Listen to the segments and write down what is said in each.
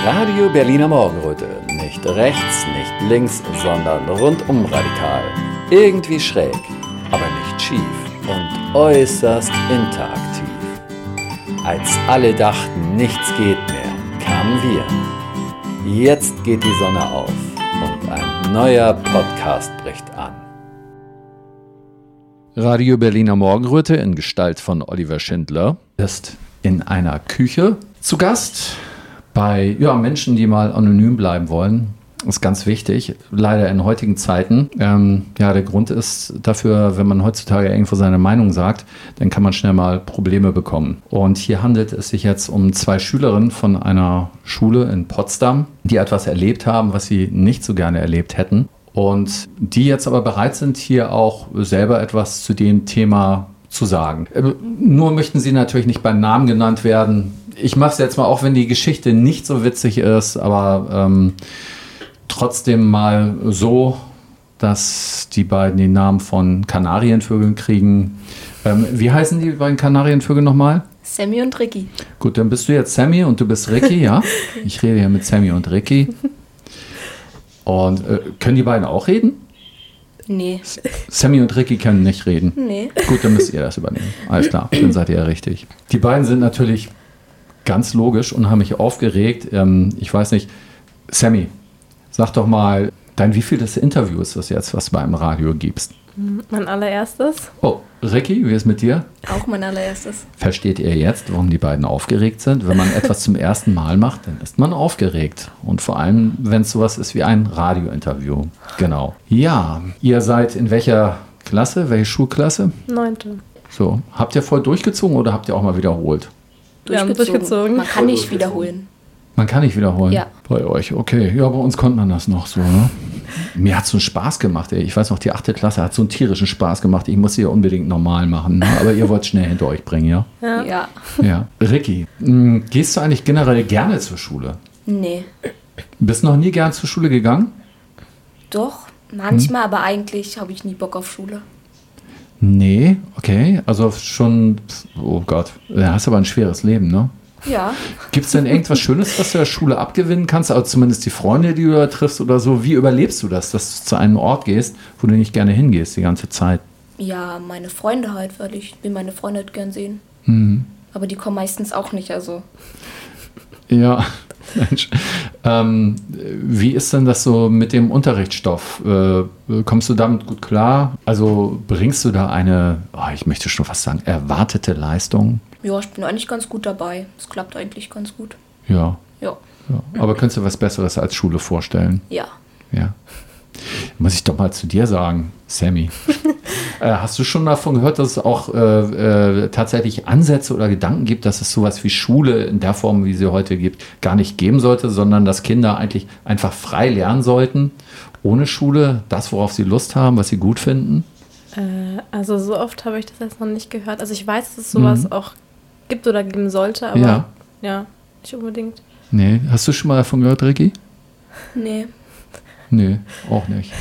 Radio Berliner Morgenröte. Nicht rechts, nicht links, sondern rundum radikal. Irgendwie schräg, aber nicht schief und äußerst interaktiv. Als alle dachten, nichts geht mehr, kamen wir. Jetzt geht die Sonne auf und ein neuer Podcast bricht an. Radio Berliner Morgenröte in Gestalt von Oliver Schindler ist in einer Küche zu Gast bei Menschen, die mal anonym bleiben wollen. Das ist ganz wichtig, leider in heutigen Zeiten. Der Grund ist dafür, wenn man heutzutage irgendwo seine Meinung sagt, dann kann man schnell mal Probleme bekommen. Und hier handelt es sich jetzt um 2 Schülerinnen von einer Schule in Potsdam, die etwas erlebt haben, was sie nicht so gerne erlebt hätten. Und die jetzt aber bereit sind, hier auch selber etwas zu dem Thema zu sagen. Nur möchten sie natürlich nicht beim Namen genannt werden. Ich mache es jetzt mal, auch wenn die Geschichte nicht so witzig ist, aber trotzdem mal so, dass die beiden den Namen von Kanarienvögeln kriegen. Wie heißen die beiden Kanarienvögel nochmal? Sammy und Ricky. Gut, dann bist du jetzt Sammy und du bist Ricky, ja? Ich rede hier mit Sammy und Ricky. Und können die beiden auch reden? Nee. Sammy und Ricky können nicht reden? Nee. Gut, dann müsst ihr das übernehmen. Alles klar, dann seid ihr ja richtig. Die beiden sind natürlich ganz logisch und haben mich aufgeregt. Ich weiß nicht, Sammy, sag doch mal, dein wievieltes Interview ist das jetzt, was du beim Radio gibst? Mein allererstes. Oh, Ricky, wie ist mit dir? Auch mein allererstes. Versteht ihr jetzt, warum die beiden aufgeregt sind? Wenn man etwas zum ersten Mal macht, dann ist man aufgeregt. Und vor allem, wenn es sowas ist wie ein Radiointerview. Genau. Ja, ihr seid in welcher Klasse? Welche Schulklasse? 9. So, habt ihr voll durchgezogen oder habt ihr auch mal wiederholt? Durchgezogen. Man kann nicht wiederholen. Man kann nicht wiederholen? Ja. Bei euch, okay. Ja, bei uns konnte man das noch so, ne? Mir hat es so einen Spaß gemacht, ey. Ich weiß noch, die 8. Klasse hat so einen tierischen Spaß gemacht. Ich musste ja unbedingt normal machen, ne? Aber ihr wollt schnell hinter euch bringen, ja? Ja. Ja. Ricky, gehst du eigentlich generell gerne zur Schule? Nee. Bist noch nie gern zur Schule gegangen? Doch, manchmal, aber eigentlich habe ich nie Bock auf Schule. Nee, okay. Also schon, oh Gott, du hast aber ein schweres Leben, ne? Ja. Gibt es denn irgendwas Schönes, was du der Schule abgewinnen kannst? Also zumindest die Freunde, die du da triffst oder so. Wie überlebst du das, dass du zu einem Ort gehst, wo du nicht gerne hingehst die ganze Zeit? Ja, meine Freunde halt, weil ich will meine Freunde halt gern sehen. Mhm. Aber die kommen meistens auch nicht, also. Ja, Mensch. Wie ist denn das so mit dem Unterrichtsstoff? Kommst du damit gut klar? Also bringst du da eine, ich möchte schon fast sagen, erwartete Leistung? Ja, ich bin eigentlich ganz gut dabei. Es klappt eigentlich ganz gut. Ja. Ja. Aber könntest du was Besseres als Schule vorstellen? Ja. Ja. Muss ich doch mal zu dir sagen, Sammy. Hast du schon davon gehört, dass es auch tatsächlich Ansätze oder Gedanken gibt, dass es sowas wie Schule in der Form, wie sie heute gibt, gar nicht geben sollte, sondern dass Kinder eigentlich einfach frei lernen sollten, ohne Schule, das, worauf sie Lust haben, was sie gut finden? Also so oft habe ich das jetzt noch nicht gehört. Also ich weiß, dass es sowas auch gibt oder geben sollte, aber ja, nicht unbedingt. Nee, hast du schon mal davon gehört, Ricky? Nee. Nee, auch nicht.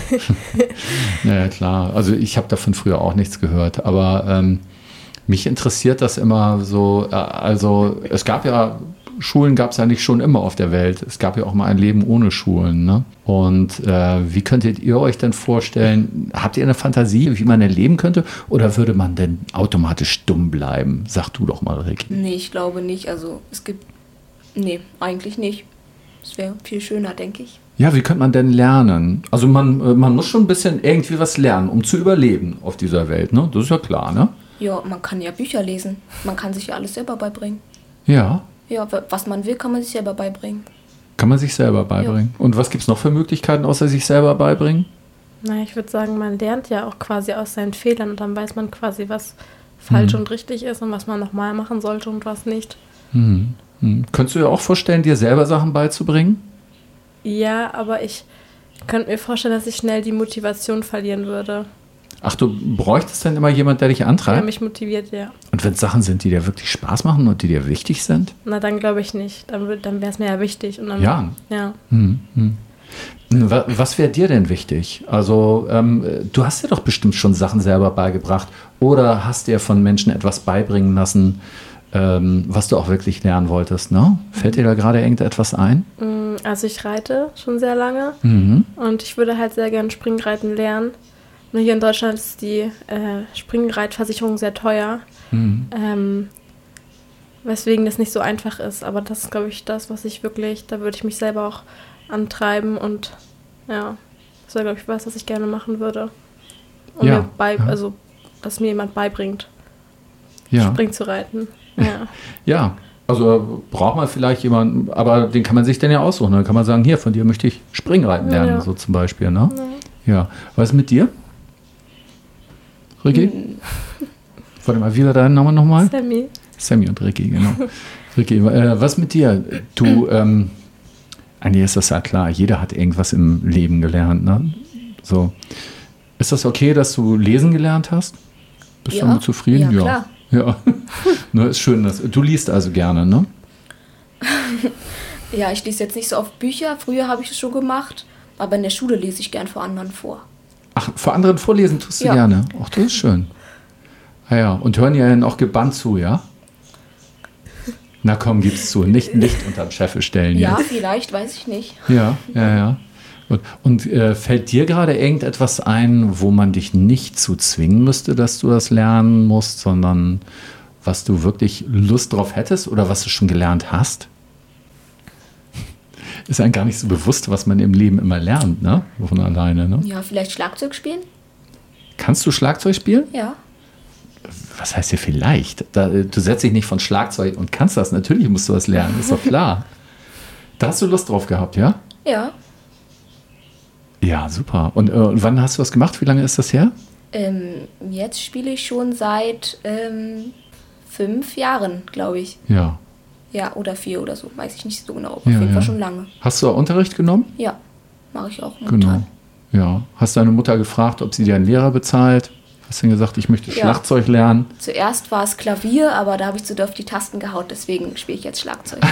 Naja, klar. Also ich habe davon früher auch nichts gehört, aber mich interessiert das immer so, also es gab ja, Schulen gab es ja nicht schon immer auf der Welt. Es gab ja auch mal ein Leben ohne Schulen, ne? Und wie könntet ihr euch denn vorstellen, habt ihr eine Fantasie, wie man denn leben könnte? Oder würde man denn automatisch dumm bleiben? Sag du doch mal, Ricky. Nee, ich glaube nicht. Also nee, eigentlich nicht. Es wäre viel schöner, denke ich. Ja, wie könnte man denn lernen? Also man muss schon ein bisschen irgendwie was lernen, um zu überleben auf dieser Welt, ne? Das ist ja klar, ne? Ja, man kann ja Bücher lesen. Man kann sich ja alles selber beibringen. Ja. Ja, was man will, kann man sich selber beibringen. Kann man sich selber beibringen. Ja. Und was gibt es noch für Möglichkeiten, außer sich selber beibringen? Na, ich würde sagen, man lernt ja auch quasi aus seinen Fehlern und dann weiß man quasi, was falsch und richtig ist und was man nochmal machen sollte und was nicht. Könntest du dir auch vorstellen, dir selber Sachen beizubringen? Ja, aber ich könnte mir vorstellen, dass ich schnell die Motivation verlieren würde. Ach, du bräuchtest dann immer jemand, der dich antreibt? Der mich motiviert, ja. Und wenn es Sachen sind, die dir wirklich Spaß machen und die dir wichtig sind? Na, dann glaube ich nicht. Dann wäre es mir ja wichtig. Und dann, ja. Was wäre dir denn wichtig? Also, du hast dir doch bestimmt schon Sachen selber beigebracht oder hast dir von Menschen etwas beibringen lassen, was du auch wirklich lernen wolltest, ne? Fällt dir da gerade irgendetwas ein? Also ich reite schon sehr lange Mhm. und ich würde halt sehr gerne Springreiten lernen. Nur hier in Deutschland ist die Springreitversicherung sehr teuer, weswegen das nicht so einfach ist. Aber das ist, glaube ich, das, was ich wirklich, da würde ich mich selber auch antreiben und ja, das wäre, glaube ich, was ich gerne machen würde. Und Ja, ja. also, dass mir jemand beibringt, Ja. Spring zu reiten. Ja. Ja, also braucht man vielleicht jemanden, aber den kann man sich dann ja aussuchen. Dann kann man sagen, hier, von dir möchte ich Springreiten lernen, Ja. so zum Beispiel, ne? Ja. Was ist mit dir? Ricky? Warte mal, wie war dein Name nochmal? Sammy. Sammy und Ricky, genau. Ricky, was mit dir? Du, eigentlich ist das ja klar, jeder hat irgendwas im Leben gelernt, ne? So. Ist das okay, dass du lesen gelernt hast? Bist du Ja. damit zufrieden? Ja, klar. Ja. Ne, ist schön, dass du liest also gerne, ne? Ja, ich lese jetzt nicht so oft Bücher. Früher habe ich es schon gemacht, aber in der Schule lese ich gern vor anderen vor. Ach, vor anderen vorlesen tust du Ja. gerne. Ach, das ist schön. Ah ja, und hören ja dann auch gebannt zu, ja? Na komm, gib's zu. Nicht unter den Scheffel stellen Ja, jetzt. vielleicht, weiß ich nicht. Ja. Gut. Und fällt dir gerade irgendetwas ein, wo man dich nicht zu zwingen müsste, dass du das lernen musst, sondern was du wirklich Lust drauf hättest oder was du schon gelernt hast? Ist einem gar nicht so bewusst, was man im Leben immer lernt, ne? Von alleine, ne? Ja, vielleicht Schlagzeug spielen? Kannst du Schlagzeug spielen? Ja. Was heißt hier vielleicht? Du setzt dich nicht von Schlagzeug und kannst das. Natürlich musst du das lernen, ist doch klar. Da hast du Lust drauf gehabt, ja? Ja. Ja, super. Und wann hast du das gemacht? Wie lange ist das her? Jetzt spiele ich schon seit 5 Jahren, glaube ich. Ja. Ja, oder 4 oder so, weiß ich nicht so genau. Aber Ja, auf jeden ja. Fall schon lange. Hast du auch Unterricht genommen? Ja, mache ich auch momentan. Genau. Ja. Hast deine Mutter gefragt, ob sie dir einen Lehrer bezahlt? Hast du gesagt, ich möchte Ja. Schlagzeug lernen? Zuerst war es Klavier, aber da habe ich zu doll auf die Tasten gehauen, deswegen spiele ich jetzt Schlagzeug.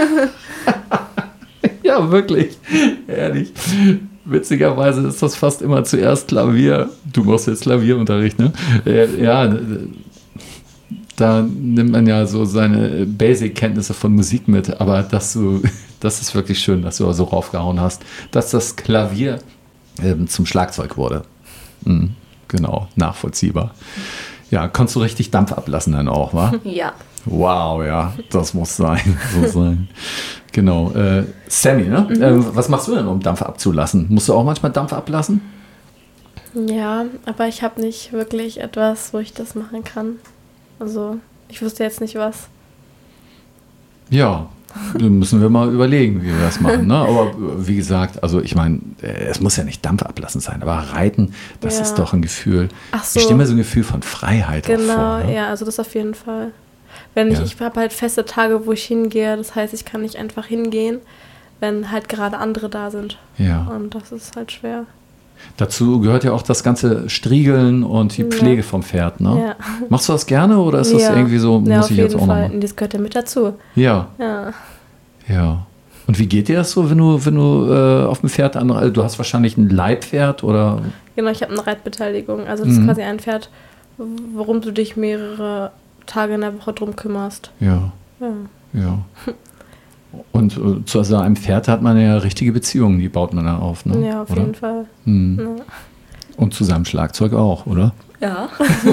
Ja, wirklich. Ehrlich. Witzigerweise ist das fast immer zuerst Klavier. Du machst jetzt Klavierunterricht, ne? Ja, da nimmt man ja so seine Basic-Kenntnisse von Musik mit, aber das ist wirklich schön, dass du so raufgehauen hast, dass das Klavier zum Schlagzeug wurde. Mhm, genau, nachvollziehbar. Ja, konntest du richtig Dampf ablassen dann auch, wa? Ja. Wow, ja, das muss sein. So sein. Genau. Sammy, ne? Was machst du denn, um Dampf abzulassen? Musst du auch manchmal Dampf ablassen? Ja, aber ich habe nicht wirklich etwas, wo ich das machen kann. Also, ich wüsste jetzt nicht was. Ja, dann müssen wir mal überlegen, wie wir das machen. Ne? Aber wie gesagt, also ich meine, es muss ja nicht Dampf ablassen sein, aber Reiten, das Ja. ist doch ein Gefühl. Ach so. Ich stelle mir so ein Gefühl von Freiheit auch Genau, vor. Ne? ja, also das auf jeden Fall. Ich Ja. habe halt feste Tage, wo ich hingehe. Das heißt, ich kann nicht einfach hingehen, wenn halt gerade andere da sind. Ja. Und das ist halt schwer. Dazu gehört ja auch das ganze Striegeln und die Ja. Pflege vom Pferd. Ne? Ja. Machst du das gerne oder ist das Ja. irgendwie so, Ja, muss auf ich jetzt jeden auch noch Fall. machen? Und das gehört ja mit dazu. Ja, Ja. ja. Und wie geht dir das so, wenn du auf dem Pferd du hast wahrscheinlich ein Leihpferd oder? Genau, ich habe eine Reitbeteiligung. Also das ist quasi ein Pferd, worum du dich mehrere Tage in der Woche drum kümmerst. Ja, Ja. ja. Und zu so einem Pferd hat man ja richtige Beziehungen, die baut man dann auf, ne? Ja, auf oder? jeden Fall. Hm. Ja. Und zu seinem Schlagzeug auch, oder? Ja.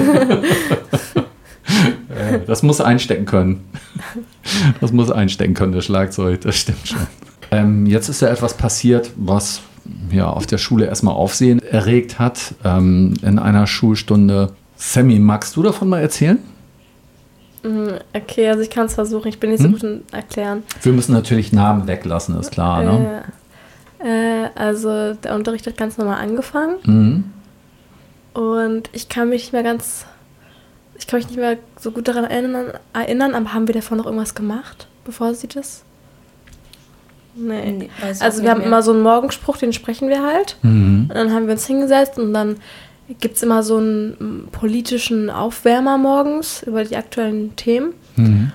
Das muss einstecken können. Das muss einstecken können, das Schlagzeug, das stimmt schon. Jetzt ist ja etwas passiert, was ja auf der Schule erstmal Aufsehen erregt hat, in einer Schulstunde. Sammy, magst du davon mal erzählen? Okay, also ich kann es versuchen. Ich bin nicht so gut im Erklären. Wir müssen natürlich Namen weglassen, ist klar, ne? Also der Unterricht hat ganz normal angefangen. Mhm. Und ich kann mich nicht mehr so gut daran erinnern, aber haben wir davon noch irgendwas gemacht, bevor sie das? Nee. Nee, weiß auch Also nicht wir haben mehr. immer so einen Morgenspruch, den sprechen wir halt. Mhm. Und dann haben wir uns hingesetzt und dann gibt es immer so einen politischen Aufwärmer morgens über die aktuellen Themen. Mhm.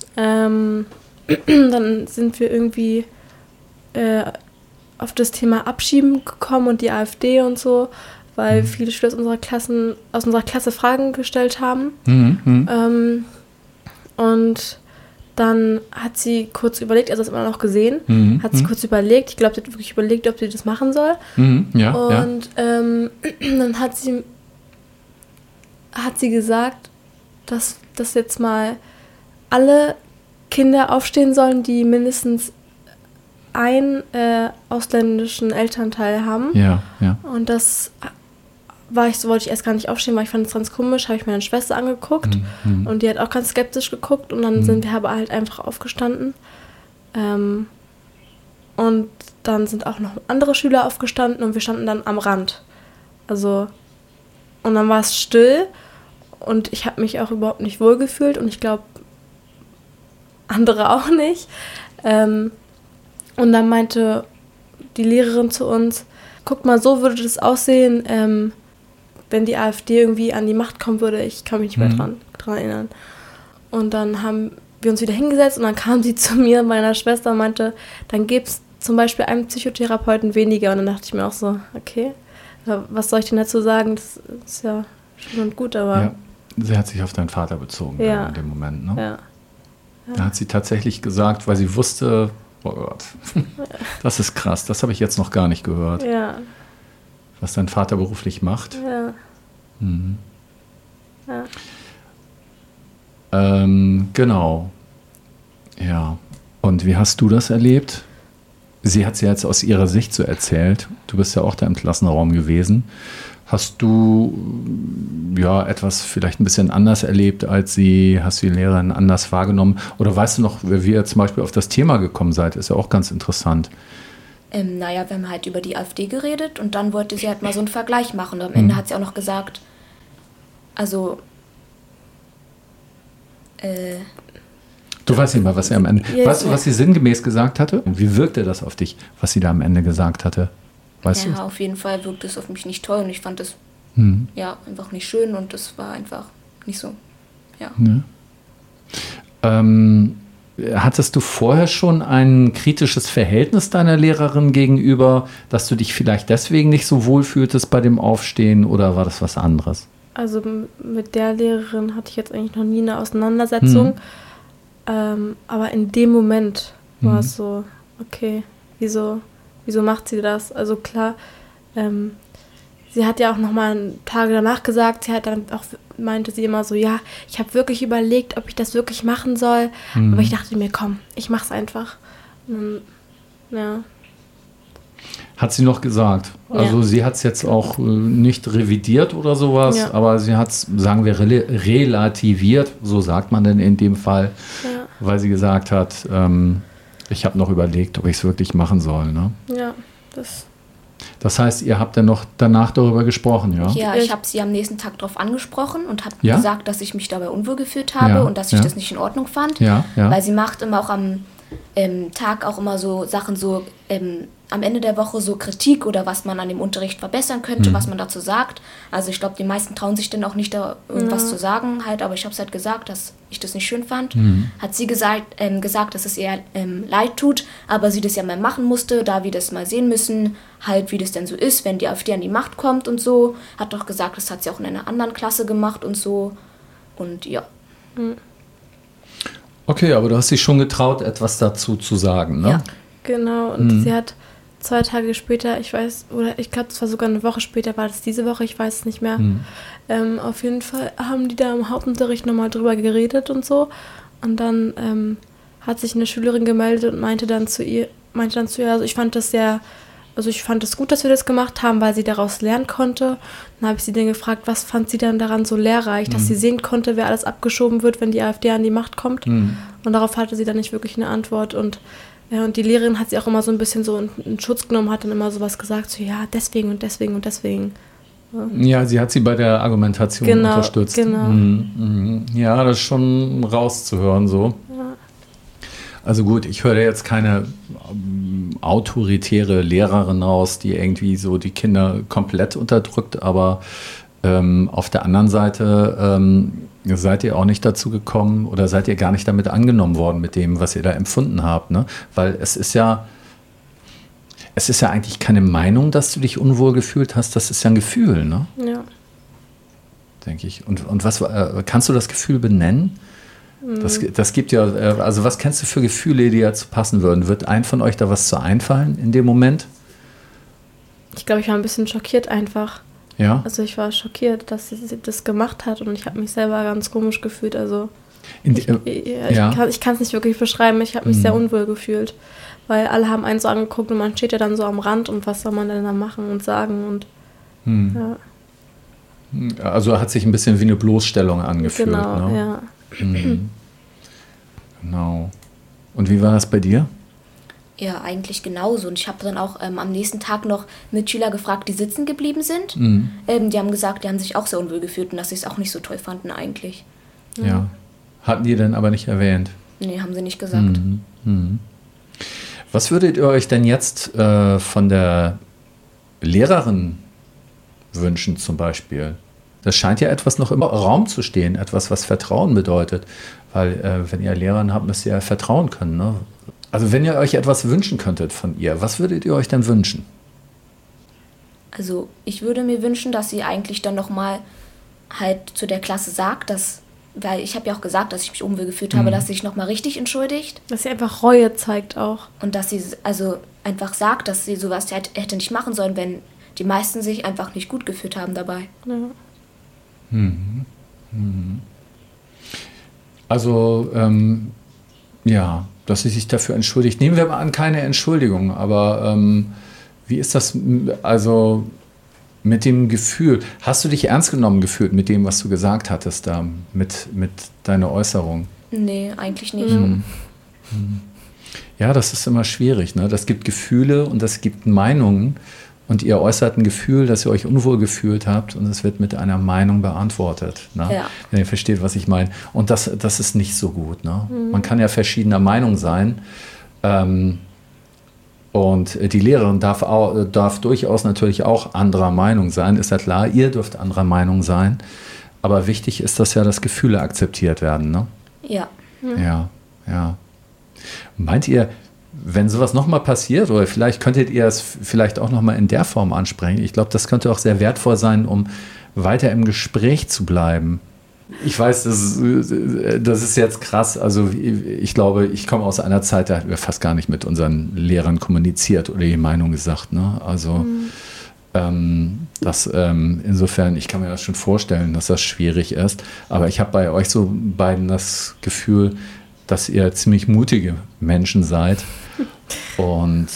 Dann sind wir irgendwie auf das Thema Abschieben gekommen und die AfD und so, weil viele Schüler aus unserer Klasse Fragen gestellt haben. Mhm. Mhm. Und dann hat sie kurz überlegt, also das immer noch gesehen, hat sie kurz überlegt, ich glaube, sie hat wirklich überlegt, ob sie das machen soll. Ja, und dann hat sie gesagt, dass jetzt mal alle Kinder aufstehen sollen, die mindestens einen ausländischen Elternteil haben. Ja. Und das wollte ich erst gar nicht aufstehen, weil ich fand es ganz komisch, habe ich meine Schwester angeguckt und die hat auch ganz skeptisch geguckt und dann sind wir aber halt einfach aufgestanden. Und dann sind auch noch andere Schüler aufgestanden und wir standen dann am Rand. Also, und dann war es still und ich habe mich auch überhaupt nicht wohl gefühlt und ich glaube, andere auch nicht. Und dann meinte die Lehrerin zu uns, guck mal, so würde das aussehen, wenn die AfD irgendwie an die Macht kommen würde. Ich kann mich nicht mehr dran erinnern. Und dann haben wir uns wieder hingesetzt und dann kam sie zu mir, meiner Schwester, und meinte, dann gäbe es zum Beispiel einen Psychotherapeuten weniger. Und dann dachte ich mir auch so, okay, was soll ich denn dazu sagen? Das ist ja schön und gut, aber... Ja, sie hat sich auf deinen Vater bezogen in dem Moment, ne? Ja. Da hat sie tatsächlich gesagt, weil sie wusste, oh Gott, das ist krass, das habe ich jetzt noch gar nicht gehört. Ja. Was dein Vater beruflich macht. Ja. Ja. Genau. Ja. Und wie hast du das erlebt? Sie hat es ja jetzt aus ihrer Sicht so erzählt. Du bist ja auch da im Klassenraum gewesen. Hast du etwas vielleicht ein bisschen anders erlebt als sie? Hast du die Lehrerin anders wahrgenommen? Oder weißt du noch, wie ihr zum Beispiel auf das Thema gekommen seid? Ist ja auch ganz interessant. Wir haben halt über die AfD geredet und dann wollte sie halt mal so einen Vergleich machen. Und am Ende hat sie auch noch gesagt, also... Du weißt nicht mal, was sie am Ende... Weißt du, was sie sinngemäß gesagt hatte? Wie wirkte das auf dich, was sie da am Ende gesagt hatte? Weißt du? Auf jeden Fall wirkte es auf mich nicht toll und ich fand es einfach nicht schön und es war einfach nicht so, ja. Hattest du vorher schon ein kritisches Verhältnis deiner Lehrerin gegenüber, dass du dich vielleicht deswegen nicht so wohl fühltest bei dem Aufstehen oder war das was anderes? Also mit der Lehrerin hatte ich jetzt eigentlich noch nie eine Auseinandersetzung, aber in dem Moment war es so, okay, wieso macht sie das? Also klar, sie hat ja auch noch mal Tage danach gesagt, sie hat dann auch, meinte sie immer so, ja, ich habe wirklich überlegt, ob ich das wirklich machen soll, aber ich dachte mir, komm, ich mach's einfach. Ja. Hat sie noch gesagt. Also sie hat es jetzt auch nicht revidiert oder sowas, aber sie hat es, sagen wir, relativiert, so sagt man denn in dem Fall, weil sie gesagt hat, ich habe noch überlegt, ob ich es wirklich machen soll. Ne? Ja, das heißt, ihr habt dann noch danach darüber gesprochen, ja? Ja, ich habe sie am nächsten Tag darauf angesprochen und habe gesagt, dass ich mich dabei unwohl gefühlt habe und dass ich das nicht in Ordnung fand. Weil sie macht immer auch am Tag auch immer so Sachen so am Ende der Woche so Kritik oder was man an dem Unterricht verbessern könnte, was man dazu sagt. Also ich glaube, die meisten trauen sich dann auch nicht da irgendwas zu sagen halt, aber ich habe es halt gesagt, dass ich das nicht schön fand. Hat sie gesagt, dass es ihr leid tut, aber sie das ja mal machen musste, da wir das mal sehen müssen, halt wie das denn so ist, wenn die AfD an die Macht kommt und so. Hat doch gesagt, das hat sie auch in einer anderen Klasse gemacht und so. Und ja. Okay, aber du hast dich schon getraut, etwas dazu zu sagen, ne? Ja. Genau, und sie hat 2 Tage später, ich glaube, es war sogar eine Woche später, war das diese Woche, ich weiß es nicht mehr. Auf jeden Fall haben die da im Hauptunterricht nochmal drüber geredet und so. Und dann hat sich eine Schülerin gemeldet und meinte dann zu ihr, also ich fand es gut, dass wir das gemacht haben, weil sie daraus lernen konnte. Dann habe ich sie dann gefragt, was fand sie dann daran so lehrreich, dass sie sehen konnte, wer alles abgeschoben wird, wenn die AfD an die Macht kommt. Und darauf hatte sie dann nicht wirklich eine Antwort. Und die Lehrerin hat sie auch immer so ein bisschen so in Schutz genommen, hat dann immer sowas gesagt, so ja, deswegen und deswegen und deswegen. Ja, sie hat sie bei der Argumentation unterstützt. Genau. Ja, das ist schon rauszuhören so. Ja. Also gut, ich höre jetzt keine autoritäre Lehrerin raus, die irgendwie so die Kinder komplett unterdrückt, aber auf der anderen Seite seid ihr auch nicht dazu gekommen oder seid ihr gar nicht damit angenommen worden mit dem, was ihr da empfunden habt, ne? Weil es ist ja eigentlich keine Meinung, dass du dich unwohl gefühlt hast, das ist ja ein Gefühl, ne? Ja. Denke ich. Und was kannst du das Gefühl benennen? Das gibt ja, also was kennst du für Gefühle, die dazu passen würden? Wird einem von euch da was zu einfallen in dem Moment? Ich glaube, ich war ein bisschen schockiert einfach. Ja? Also ich war schockiert, dass sie das gemacht hat und ich habe mich selber ganz komisch gefühlt. Also ich kann es nicht wirklich beschreiben. Ich habe mich sehr unwohl gefühlt, weil alle haben einen so angeguckt und man steht ja dann so am Rand und was soll man denn da machen und sagen und ja. Also hat sich ein bisschen wie eine Bloßstellung angefühlt. Genau, ne? Ja. Genau. Und wie war das bei dir? Ja, eigentlich genauso. Und ich habe dann auch am nächsten Tag noch Mitschüler gefragt, die sitzen geblieben sind. Die haben gesagt, die haben sich auch sehr unwohl gefühlt und dass sie es auch nicht so toll fanden eigentlich. Ja. Hatten die denn aber nicht erwähnt? Nee, haben sie nicht gesagt. Was würdet ihr euch denn jetzt von der Lehrerin wünschen zum Beispiel? Das scheint ja etwas noch im Raum zu stehen, etwas, was Vertrauen bedeutet. Weil wenn ihr Lehrerin habt, müsst ihr ja vertrauen können. Ne? Also wenn ihr euch etwas wünschen könntet von ihr, was würdet ihr euch denn wünschen? Also ich würde mir wünschen, dass sie eigentlich dann nochmal halt zu der Klasse sagt, weil ich habe ja auch gesagt, dass ich mich unwohl gefühlt habe, dass sie sich nochmal richtig entschuldigt. Dass sie einfach Reue zeigt auch. Und dass sie also einfach sagt, dass sie sowas hätte nicht machen sollen, wenn die meisten sich einfach nicht gut gefühlt haben dabei. Ja. Also, dass sie sich dafür entschuldigt. Nehmen wir mal an, keine Entschuldigung, aber wie ist das also mit dem Gefühl? Hast du dich ernst genommen gefühlt mit dem, was du gesagt hattest da, mit deiner Äußerung? Nee, eigentlich nicht. Ja, das ist immer schwierig. Ne? Das gibt Gefühle und das gibt Meinungen. Und ihr äußert ein Gefühl, dass ihr euch unwohl gefühlt habt und es wird mit einer Meinung beantwortet. Ne? Ja. Wenn ihr versteht, was ich meine. Und das ist nicht so gut. Ne? Man kann ja verschiedener Meinung sein. Und die Lehrerin darf durchaus natürlich auch anderer Meinung sein. Ist ja klar, ihr dürft anderer Meinung sein. Aber wichtig ist, dass ja das Gefühle akzeptiert werden. Ne? Ja. Ja. Meint ihr, wenn sowas nochmal passiert, oder vielleicht könntet ihr es vielleicht auch nochmal in der Form ansprechen. Ich glaube, das könnte auch sehr wertvoll sein, um weiter im Gespräch zu bleiben. Ich weiß, das ist jetzt krass. Also ich glaube, ich komme aus einer Zeit, da hatten wir fast gar nicht mit unseren Lehrern kommuniziert oder die Meinung gesagt. Ne? Also insofern, ich kann mir das schon vorstellen, dass das schwierig ist. Aber ich habe bei euch so beiden das Gefühl, dass ihr ziemlich mutige Menschen seid und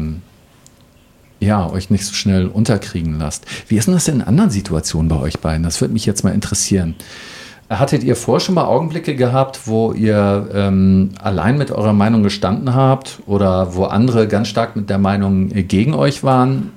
euch nicht so schnell unterkriegen lasst. Wie ist denn das in anderen Situationen bei euch beiden? Das würde mich jetzt mal interessieren. Hattet ihr vorher schon mal Augenblicke gehabt, wo ihr allein mit eurer Meinung gestanden habt oder wo andere ganz stark mit der Meinung gegen euch waren?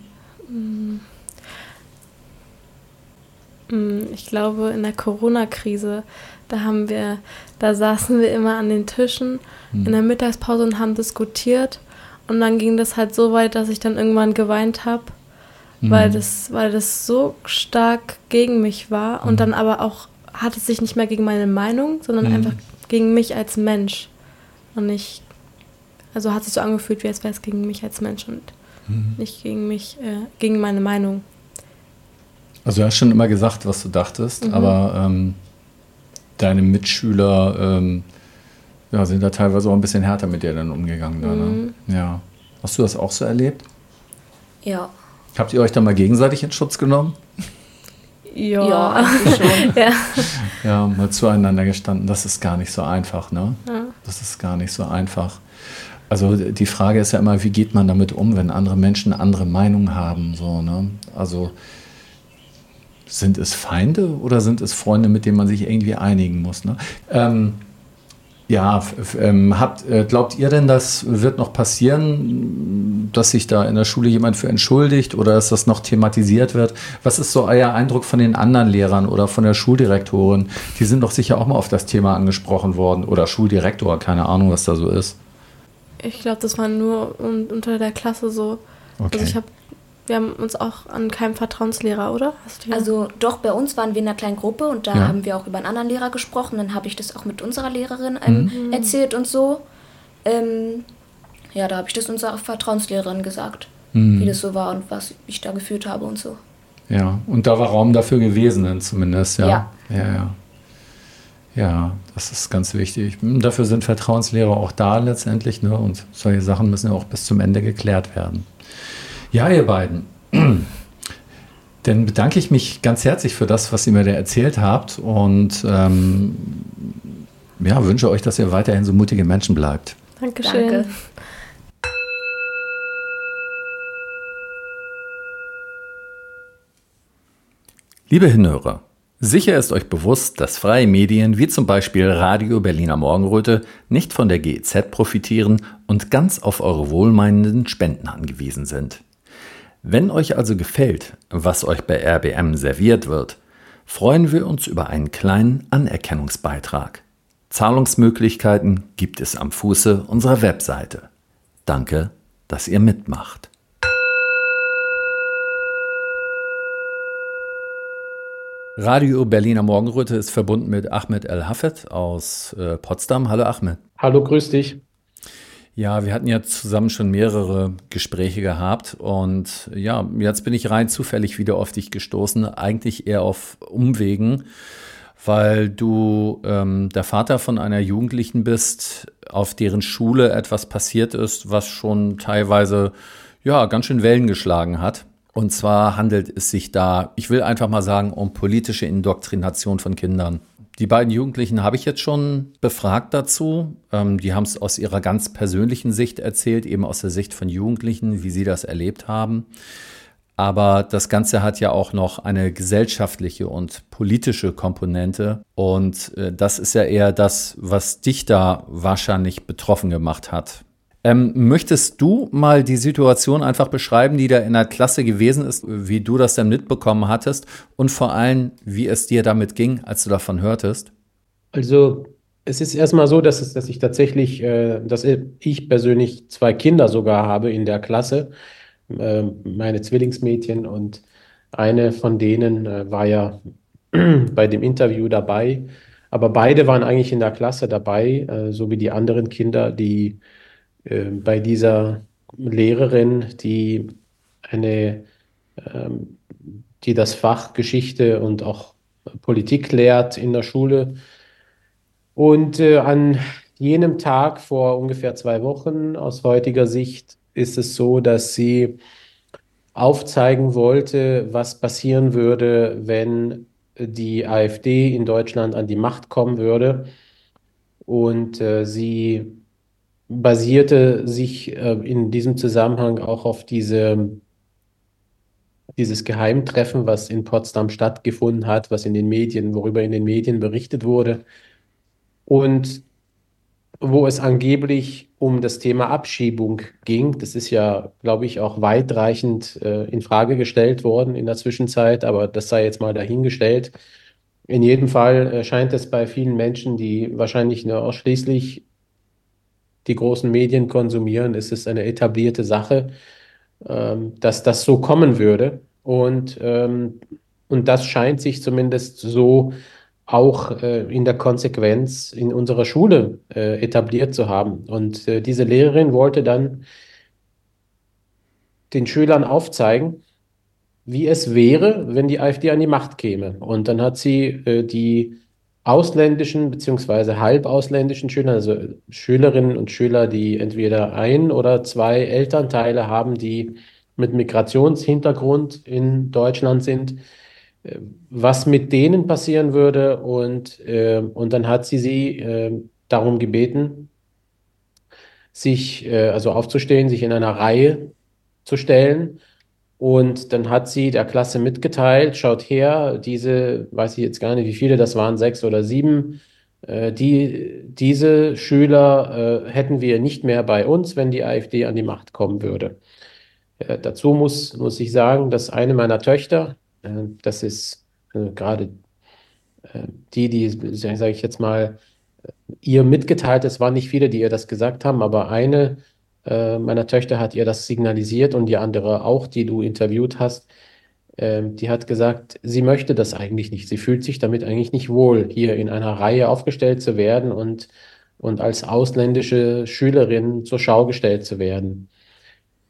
Ich glaube, in der Corona-Krise, da saßen wir immer an den Tischen in der Mittagspause und haben diskutiert. Und dann ging das halt so weit, dass ich dann irgendwann geweint habe, weil das so stark gegen mich war. Und dann aber auch hat es sich nicht mehr gegen meine Meinung, sondern einfach gegen mich als Mensch. Und also hat sich so angefühlt, wie als wäre es gegen mich als Mensch und nicht gegen mich, gegen meine Meinung. Also du hast schon immer gesagt, was du dachtest, aber deine Mitschüler sind da teilweise auch ein bisschen härter mit dir dann umgegangen. Ne? Ja. Hast du das auch so erlebt? Ja. Habt ihr euch da mal gegenseitig in Schutz genommen? Ja, eigentlich schon. Ja, mal zueinander gestanden. Das ist gar nicht so einfach, ne? Ja. Das ist gar nicht so einfach. Also die Frage ist ja immer, wie geht man damit um, wenn andere Menschen andere Meinungen haben? So, ne? Also sind es Feinde oder sind es Freunde, mit denen man sich irgendwie einigen muss? Ne? Glaubt ihr denn, das wird noch passieren, dass sich da in der Schule jemand für entschuldigt oder dass das noch thematisiert wird? Was ist so euer Eindruck von den anderen Lehrern oder von der Schuldirektorin? Die sind doch sicher auch mal auf das Thema angesprochen worden oder Schuldirektor, keine Ahnung, was da so ist. Ich glaube, das war nur unter der Klasse so. Okay. Also wir haben uns auch an keinem Vertrauenslehrer, oder? Also doch, bei uns waren wir in einer kleinen Gruppe und da haben wir auch über einen anderen Lehrer gesprochen. Dann habe ich das auch mit unserer Lehrerin erzählt und so. Da habe ich das unserer Vertrauenslehrerin gesagt, wie das so war und was ich da gefühlt habe und so. Ja, und da war Raum dafür gewesen dann zumindest, ja. Ja. Ja, das ist ganz wichtig. Dafür sind Vertrauenslehrer auch da letztendlich, ne? Und solche Sachen müssen ja auch bis zum Ende geklärt werden. Ja, ihr beiden. Dann bedanke ich mich ganz herzlich für das, was ihr mir da erzählt habt und wünsche euch, dass ihr weiterhin so mutige Menschen bleibt. Dankeschön. Danke. Liebe Hinhörer, sicher ist euch bewusst, dass freie Medien wie zum Beispiel Radio Berliner Morgenröte nicht von der GEZ profitieren und ganz auf eure wohlmeinenden Spenden angewiesen sind. Wenn euch also gefällt, was euch bei RBM serviert wird, freuen wir uns über einen kleinen Anerkennungsbeitrag. Zahlungsmöglichkeiten gibt es am Fuße unserer Webseite. Danke, dass ihr mitmacht. Radio Berliner Morgenröte ist verbunden mit Ahmed El-Hafed aus Potsdam. Hallo Ahmed. Hallo, grüß dich. Ja, wir hatten ja zusammen schon mehrere Gespräche gehabt und ja, jetzt bin ich rein zufällig wieder auf dich gestoßen, eigentlich eher auf Umwegen, weil du der Vater von einer Jugendlichen bist, auf deren Schule etwas passiert ist, was schon teilweise ganz schön Wellen geschlagen hat. Und zwar handelt es sich da, ich will einfach mal sagen, um politische Indoktrination von Kindern. Die beiden Jugendlichen habe ich jetzt schon befragt dazu. Die haben es aus ihrer ganz persönlichen Sicht erzählt, eben aus der Sicht von Jugendlichen, wie sie das erlebt haben. Aber das Ganze hat ja auch noch eine gesellschaftliche und politische Komponente. Und das ist ja eher das, was dich da wahrscheinlich betroffen gemacht hat. Möchtest du mal die Situation einfach beschreiben, die da in der Klasse gewesen ist, wie du das dann mitbekommen hattest und vor allem, wie es dir damit ging, als du davon hörtest? Also es ist erstmal so, dass ich tatsächlich, dass ich persönlich 2 Kinder sogar habe in der Klasse, meine Zwillingsmädchen, und eine von denen war ja bei dem Interview dabei, aber beide waren eigentlich in der Klasse dabei, so wie die anderen Kinder, die bei dieser Lehrerin, eine, die das Fach Geschichte und auch Politik lehrt in der Schule. Und an jenem Tag vor ungefähr 2 Wochen aus heutiger Sicht ist es so, dass sie aufzeigen wollte, was passieren würde, wenn die AfD in Deutschland an die Macht kommen würde. Und sie basierte sich in diesem Zusammenhang auch auf dieses Geheimtreffen, was in Potsdam stattgefunden hat, worüber in den Medien berichtet wurde und wo es angeblich um das Thema Abschiebung ging. Das ist ja, glaube ich, auch weitreichend in Frage gestellt worden in der Zwischenzeit, aber das sei jetzt mal dahingestellt. In jedem Fall scheint es bei vielen Menschen, die wahrscheinlich nur ausschließlich die großen Medien konsumieren, ist es eine etablierte Sache, dass das so kommen würde. Und das scheint sich zumindest so auch in der Konsequenz in unserer Schule etabliert zu haben. Und diese Lehrerin wollte dann den Schülern aufzeigen, wie es wäre, wenn die AfD an die Macht käme. Und dann hat sie die ausländischen bzw. halbausländischen Schüler, also Schülerinnen und Schüler, die entweder 1 oder 2 Elternteile haben, die mit Migrationshintergrund in Deutschland sind, was mit denen passieren würde. Und dann hat sie darum gebeten, sich also aufzustehen, sich in einer Reihe zu stellen. Und dann hat sie der Klasse mitgeteilt, schaut her, weiß ich jetzt gar nicht, wie viele das waren, 6 oder 7, diese Schüler hätten wir nicht mehr bei uns, wenn die AfD an die Macht kommen würde. Dazu muss ich sagen, dass eine meiner Töchter, das ist gerade sage ich jetzt mal, ihr mitgeteilt, es waren nicht viele, die ihr das gesagt haben, aber eine meiner Töchter hat ihr das signalisiert und die andere auch, die du interviewt hast, die hat gesagt, sie möchte das eigentlich nicht. Sie fühlt sich damit eigentlich nicht wohl, hier in einer Reihe aufgestellt zu werden und als ausländische Schülerin zur Schau gestellt zu werden.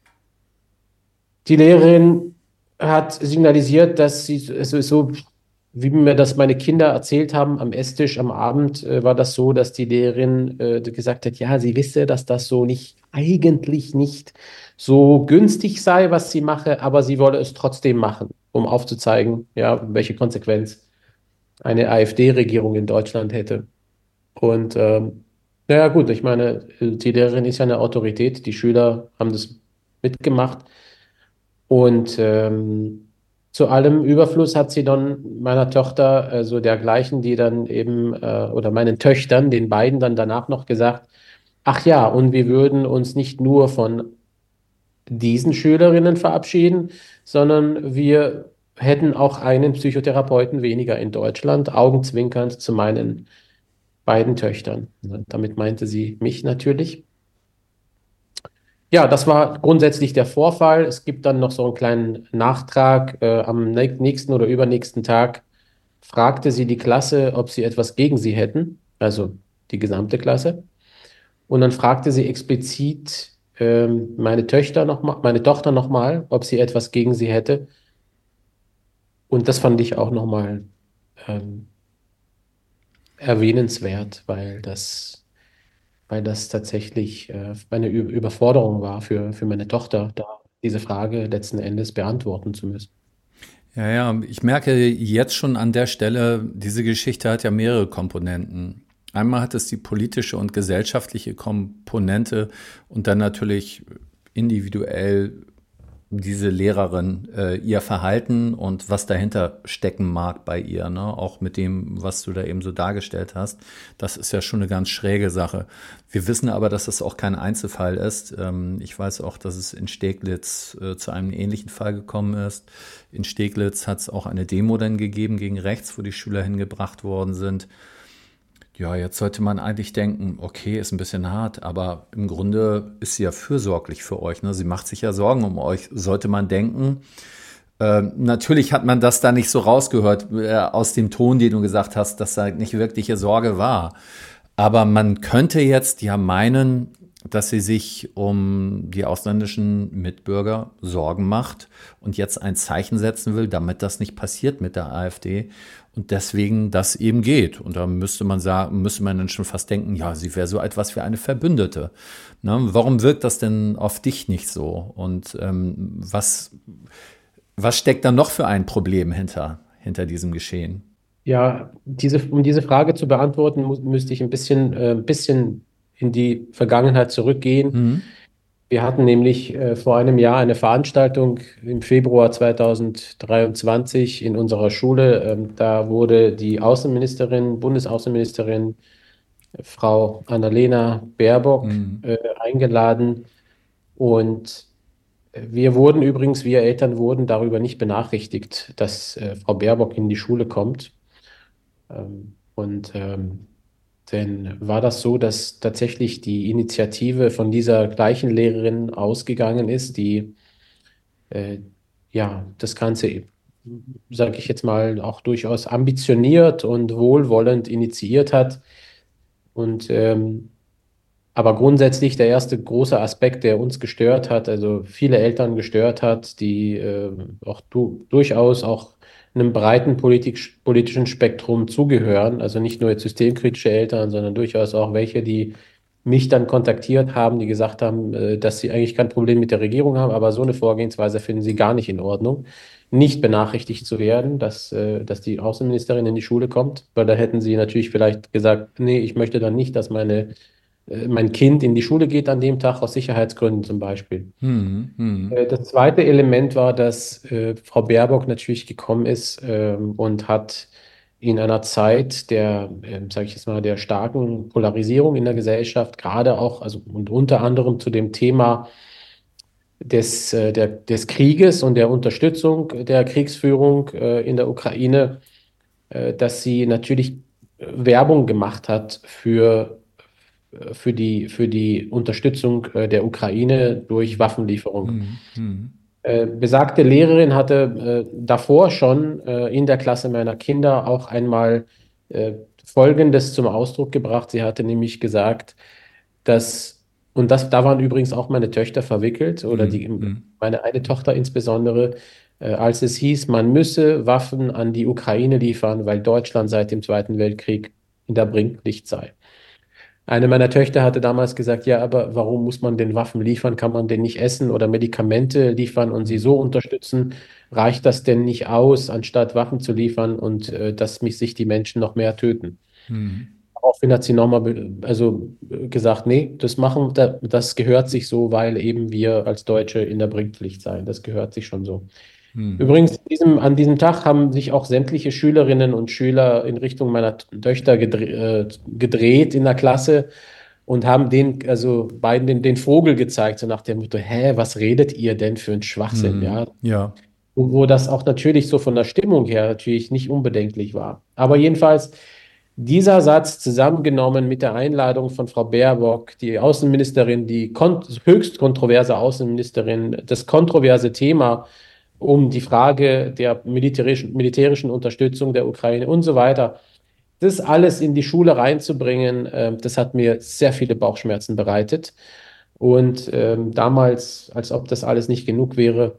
Die Lehrerin hat signalisiert, dass sie so wie mir das meine Kinder erzählt haben am Esstisch am Abend, war das so, dass die Lehrerin gesagt hat, ja, sie wisse, dass das so eigentlich nicht so günstig sei, was sie mache, aber sie wolle es trotzdem machen, um aufzuzeigen, ja, welche Konsequenz eine AfD-Regierung in Deutschland hätte. Und naja, gut, ich meine, die Lehrerin ist ja eine Autorität, die Schüler haben das mitgemacht. Und zu allem Überfluss hat sie dann meiner Tochter, also dergleichen, die dann eben, oder meinen Töchtern, den beiden dann danach noch gesagt, ach ja, und wir würden uns nicht nur von diesen Schülerinnen verabschieden, sondern wir hätten auch einen Psychotherapeuten weniger in Deutschland, augenzwinkernd zu meinen beiden Töchtern. Damit meinte sie mich natürlich. Ja, das war grundsätzlich der Vorfall. Es gibt dann noch so einen kleinen Nachtrag. Am nächsten oder übernächsten Tag fragte sie die Klasse, ob sie etwas gegen sie hätten, also die gesamte Klasse. Und dann fragte sie explizit meine Tochter nochmal, ob sie etwas gegen sie hätte. Und das fand ich auch nochmal erwähnenswert, weil das tatsächlich eine Überforderung war für meine Tochter, da diese Frage letzten Endes beantworten zu müssen. Ja, ja, ich merke jetzt schon an der Stelle, diese Geschichte hat ja mehrere Komponenten. Einmal hat es die politische und gesellschaftliche Komponente und dann natürlich individuell diese Lehrerin, ihr Verhalten und was dahinter stecken mag bei ihr, ne? Auch mit dem, was du da eben so dargestellt hast. Das ist ja schon eine ganz schräge Sache. Wir wissen aber, dass das auch kein Einzelfall ist. Ich weiß auch, dass es in Steglitz zu einem ähnlichen Fall gekommen ist. In Steglitz hat es auch eine Demo dann gegeben gegen rechts, wo die Schüler hingebracht worden sind. Ja, jetzt sollte man eigentlich denken, okay, ist ein bisschen hart, aber im Grunde ist sie ja fürsorglich für euch, ne? Sie macht sich ja Sorgen um euch, sollte man denken. Natürlich hat man das da nicht so rausgehört aus dem Ton, den du gesagt hast, dass da nicht wirkliche Sorge war. Aber man könnte jetzt ja meinen, dass sie sich um die ausländischen Mitbürger Sorgen macht und jetzt ein Zeichen setzen will, damit das nicht passiert mit der AfD und deswegen das eben geht. Und da müsste man dann schon fast denken, ja, sie wäre so etwas wie eine Verbündete. Ne? Warum wirkt das denn auf dich nicht so? Und was steckt da noch für ein Problem hinter diesem Geschehen? Ja, um diese Frage zu beantworten, müsste ich ein bisschen in die Vergangenheit zurückgehen. Wir hatten nämlich vor einem Jahr eine Veranstaltung im Februar 2023 in unserer Schule. Da wurde die Bundesaußenministerin, Frau Annalena Baerbock, eingeladen. Und wir Eltern wurden darüber nicht benachrichtigt, dass Frau Baerbock in die Schule kommt. Dann war das so, dass tatsächlich die Initiative von dieser gleichen Lehrerin ausgegangen ist, die ja das Ganze, sage ich jetzt mal, auch durchaus ambitioniert und wohlwollend initiiert hat. Aber grundsätzlich der erste große Aspekt, der uns gestört hat, also viele Eltern gestört hat, die auch durchaus auch einem breiten politischen Spektrum zugehören, also nicht nur jetzt systemkritische Eltern, sondern durchaus auch welche, die mich dann kontaktiert haben, die gesagt haben, dass sie eigentlich kein Problem mit der Regierung haben, aber so eine Vorgehensweise finden sie gar nicht in Ordnung, nicht benachrichtigt zu werden, dass die Außenministerin in die Schule kommt, weil da hätten sie natürlich vielleicht gesagt, nee, ich möchte dann nicht, dass mein Kind in die Schule geht an dem Tag, aus Sicherheitsgründen zum Beispiel. Das zweite Element war, dass Frau Baerbock natürlich gekommen ist und hat in einer Zeit sage ich jetzt mal, der starken Polarisierung in der Gesellschaft, gerade auch, also und unter anderem zu dem Thema des Krieges und der Unterstützung der Kriegsführung in der Ukraine, dass sie natürlich Werbung gemacht hat für die Unterstützung der Ukraine durch Waffenlieferungen. Besagte Lehrerin hatte davor schon in der Klasse meiner Kinder auch einmal Folgendes zum Ausdruck gebracht. Sie hatte nämlich gesagt, da waren übrigens auch meine Töchter verwickelt, oder meine eine Tochter insbesondere, als es hieß, man müsse Waffen an die Ukraine liefern, weil Deutschland seit dem Zweiten Weltkrieg in der Blicklicht sei. Eine meiner Töchter hatte damals gesagt, ja, aber warum muss man den Waffen liefern? Kann man denn nicht essen oder Medikamente liefern und sie so unterstützen? Reicht das denn nicht aus, anstatt Waffen zu liefern und dass sich die Menschen noch mehr töten? Daraufhin hat sie nochmal gesagt, nee, das gehört sich so, weil eben wir als Deutsche in der Bringpflicht seien. Das gehört sich schon so. Übrigens, an diesem Tag haben sich auch sämtliche Schülerinnen und Schüler in Richtung meiner Töchter gedreht in der Klasse und haben beiden den Vogel gezeigt, so nach dem Motto, was redet ihr denn für einen Schwachsinn? Ja. Wo das auch natürlich so von der Stimmung her natürlich nicht unbedenklich war. Aber jedenfalls, dieser Satz zusammengenommen mit der Einladung von Frau Baerbock, die Außenministerin, die höchst kontroverse Außenministerin, das kontroverse Thema um die Frage der militärischen Unterstützung der Ukraine und so weiter, das alles in die Schule reinzubringen, das hat mir sehr viele Bauchschmerzen bereitet. Und damals, als ob das alles nicht genug wäre,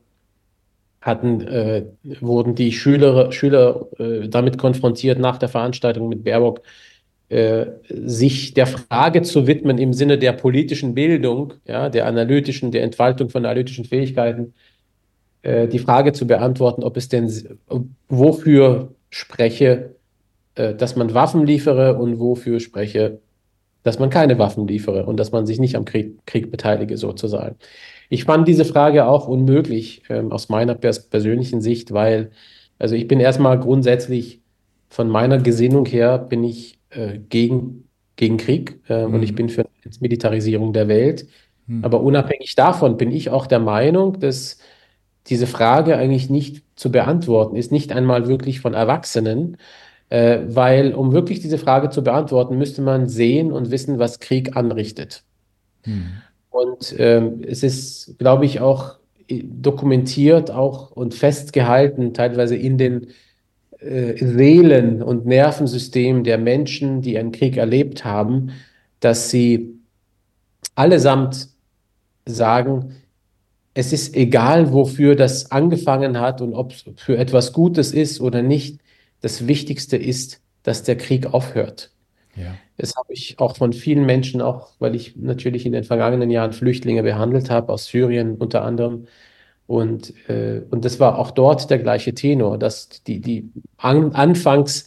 wurden die Schüler damit konfrontiert, nach der Veranstaltung mit Baerbock, sich der Frage zu widmen im Sinne der politischen Bildung, ja, der Entfaltung von analytischen Fähigkeiten, die Frage zu beantworten, wofür spreche, dass man Waffen liefere und wofür spreche, dass man keine Waffen liefere und dass man sich nicht am Krieg beteilige, sozusagen. Ich fand diese Frage auch unmöglich aus meiner persönlichen Sicht, weil, also ich bin erstmal grundsätzlich von meiner Gesinnung her, bin ich gegen Krieg und ich bin für eine Militarisierung der Welt. Aber unabhängig davon bin ich auch der Meinung, dass diese Frage eigentlich nicht zu beantworten ist, nicht einmal wirklich von Erwachsenen, weil um wirklich diese Frage zu beantworten, müsste man sehen und wissen, was Krieg anrichtet. Und es ist, glaube ich, auch dokumentiert auch und festgehalten, teilweise in den Seelen- und Nervensystemen der Menschen, die einen Krieg erlebt haben, dass sie allesamt sagen, es ist egal, wofür das angefangen hat und ob es für etwas Gutes ist oder nicht. Das Wichtigste ist, dass der Krieg aufhört. Ja. Das habe ich auch von vielen Menschen, auch weil ich natürlich in den vergangenen Jahren Flüchtlinge behandelt habe, aus Syrien unter anderem. Und das war auch dort der gleiche Tenor, dass die anfangs